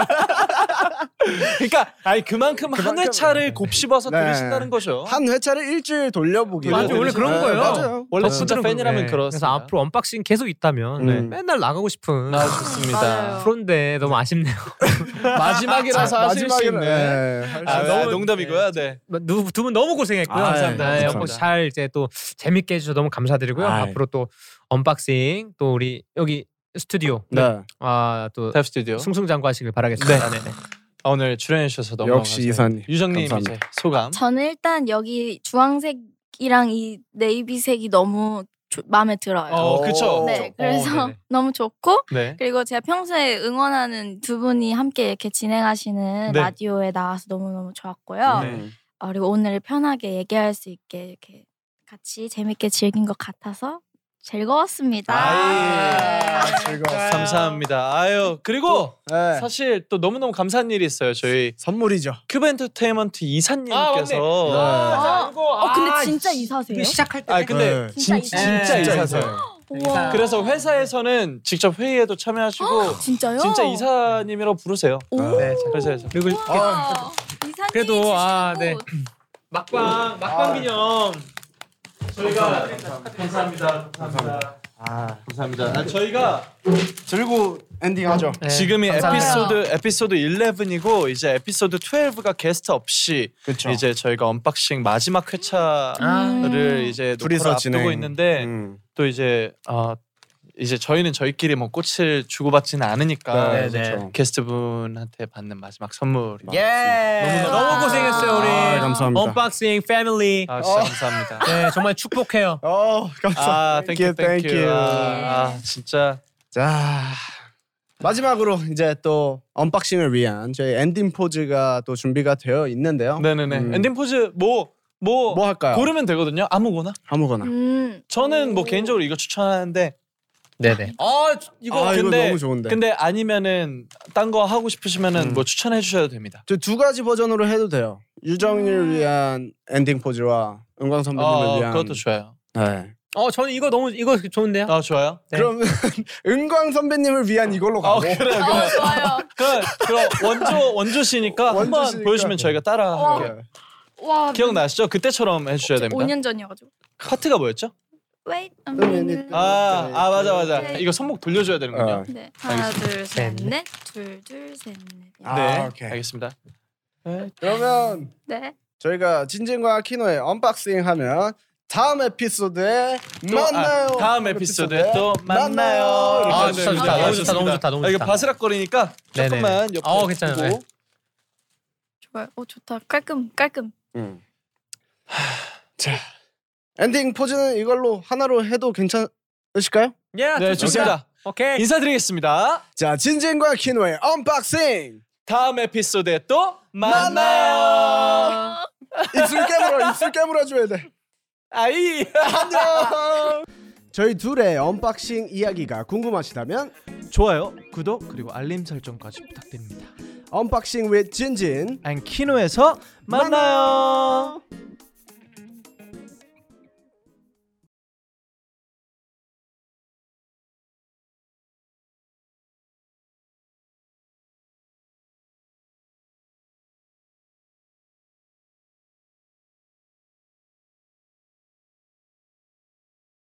그러니까 아니 그만큼, 한 그만큼- 회차를 곱씹어서 네. 들으신다는 거죠. 한 회차를 일주일 돌려보기. 맞아, 원래 그런 거예요. 맞아요. 원래 진짜 덕분들은 팬이라면 그래. 그렇습니다. 그래서 앞으로 언박싱 계속 있다면 네. 맨날 나가고 싶은 아 좋습니다. 맞아요. 프로인데 너무 아쉽네요. 마지막이라서 하실 수 마지막에는, 있는. 네, 할수 아, 있어요. 너무 농담이고요. 네. 두 분 너무 고생했고요. 아, 감사합니다. 네, 감사합니다. 잘 이제 또 재밌게 해주셔서 너무 감사드리고요. 아이. 앞으로 또 언박싱 또 우리 여기 스튜디오 네. 아또 탭 스튜디오. 승승장구하시길 바라겠습니다. 네. 아, 오늘 출연해 주셔서 너무 역시 감사해요. 이사님. 유정님 감사합니다. 이제 소감. 저는 일단 여기 주황색이랑 이 네이비색이 너무 조- 마음에 들어요. 어 그쵸. 네, 어, 그래서 네네. 너무 좋고 네. 그리고 제가 평소에 응원하는 두 분이 함께 이렇게 진행하시는 네. 라디오에 나와서 너무 너무 좋았고요. 네. 음. 어, 그리고 오늘 편하게 얘기할 수 있게 이렇게 같이 재밌게 즐긴 것 같아서 즐거웠습니다. 아이. 즐거웠어요. 감사합니다. 아유 그리고 네. 사실 또 너무 너무 감사한 일이 있어요. 저희 선물이죠. 큐브 엔터테인먼트 이사님께서 아, 알고. 어, 근데 진짜 이사세요? 시작할 때 아 근데 네. 진, 진짜 진짜 이사. 이사세요. 우와. 그래서 회사에서는 직접 회의에도 참여하시고 진짜요? 진짜 이사님이라고 부르세요. 오. 네, 그래서 해서. 그리고 우와. 이사님이 그래도, 주시는 아, 꽃. 네. 막방 막방 기념 저희가 감사합니다. 감사합니다. 아, 감사합니다. 아, 저희가 들고 엔딩하죠. 네, 지금이 감사합니다. 에피소드 에피소드 십일이고 이제 에피소드 십이가 게스트 없이 그렇죠. 이제 저희가 언박싱 마지막 회차를 음. 이제 둘이서 녹화를 앞두고 진행. 있는데 음. 또 이제 어 이제 저희는 저희끼리 뭐 꽃을 주고받지는 않으니까 네, 이제 네. 게스트분한테 받는 마지막 선물이 예. 너무- 너무 고생했어요 우리. 아, 감사합니다. 언박싱 패밀리. 아 진짜 어. 감사합니다. 네, 정말 축복해요. 어, 감사합니다. 아 땡큐 Thank 땡큐. you. 아, 아 진짜 자, 마지막으로 이제 또 언박싱을 위한 저희 엔딩 포즈가 또 준비가 되어 있는데요. 네네네 음. 엔딩 포즈 뭐 뭐 뭐 할까요? 고르면 되거든요. 아무거나. 아무거나. 음. 저는 뭐 개인적으로 이거 추천하는데 네네. 아 이거 아, 이거 근데- 너무 좋은데. 근데 아니면은 딴 거 하고 싶으시면은 음. 뭐 추천해 주셔도 됩니다. 저 두 가지 버전으로 해도 돼요. 유정이를 음. 위한 엔딩 포즈와 은광 선배님을 어, 위한. 그것도 좋아요. 네. 어 저는 이거 너무 이거 좋은데요. 아 좋아요. 네. 그럼 은광 선배님을 위한 이걸로 아 가고. 그래 그래. 어, 좋아요. 그럼 그럼 원조 원조시니까 한번 원조시니까. 보여주면 저희가 따라 어. 할게요. 와. 기억나시죠? 그때처럼 해주셔야 됩니다. 오 년 전이어가지고. 파트가 뭐였죠? Wait a minute. minute. 아, 아 맞아 맞아. 네. 이거 손목 돌려줘야 되는군요. 어. 네. 하나 알겠습니다. 둘 셋 넷. 둘 둘 셋 넷. 아, 네, 오케이. 알겠습니다. 네. 그러면 네. 저희가 진진과 키노의 언박싱 하면 다음 에피소드에 또, 만나요. 아, 다음 에피소드에 또 만나요. 이렇게 아, 하면 좋다, 됩니다. 좋다. 너무 네, 좋다, 너무 좋다, 너무 아, 이거 좋다. 바스락거리니까 네네. 조금만 옆에 어, 괜찮아요. 두고. 네. 좋아요. 어 좋다. 깔끔 깔끔. 음. 자, 엔딩 포즈는 이걸로 하나로 해도 괜찮으실까요? 예, 네, 좋습니다. 오케이. 인사드리겠습니다. 자, 진진과 키노의 언박싱. 다음 에피소드에 또 만나요. 입술 깨물어, 입술 깨물어 줘야 돼. 아이. 안녕. 저희 둘의 언박싱 이야기가 궁금하시다면 좋아요, 구독 그리고 알림 설정까지 부탁드립니다. 언박싱 with 진진 앤 키노에서 만나요.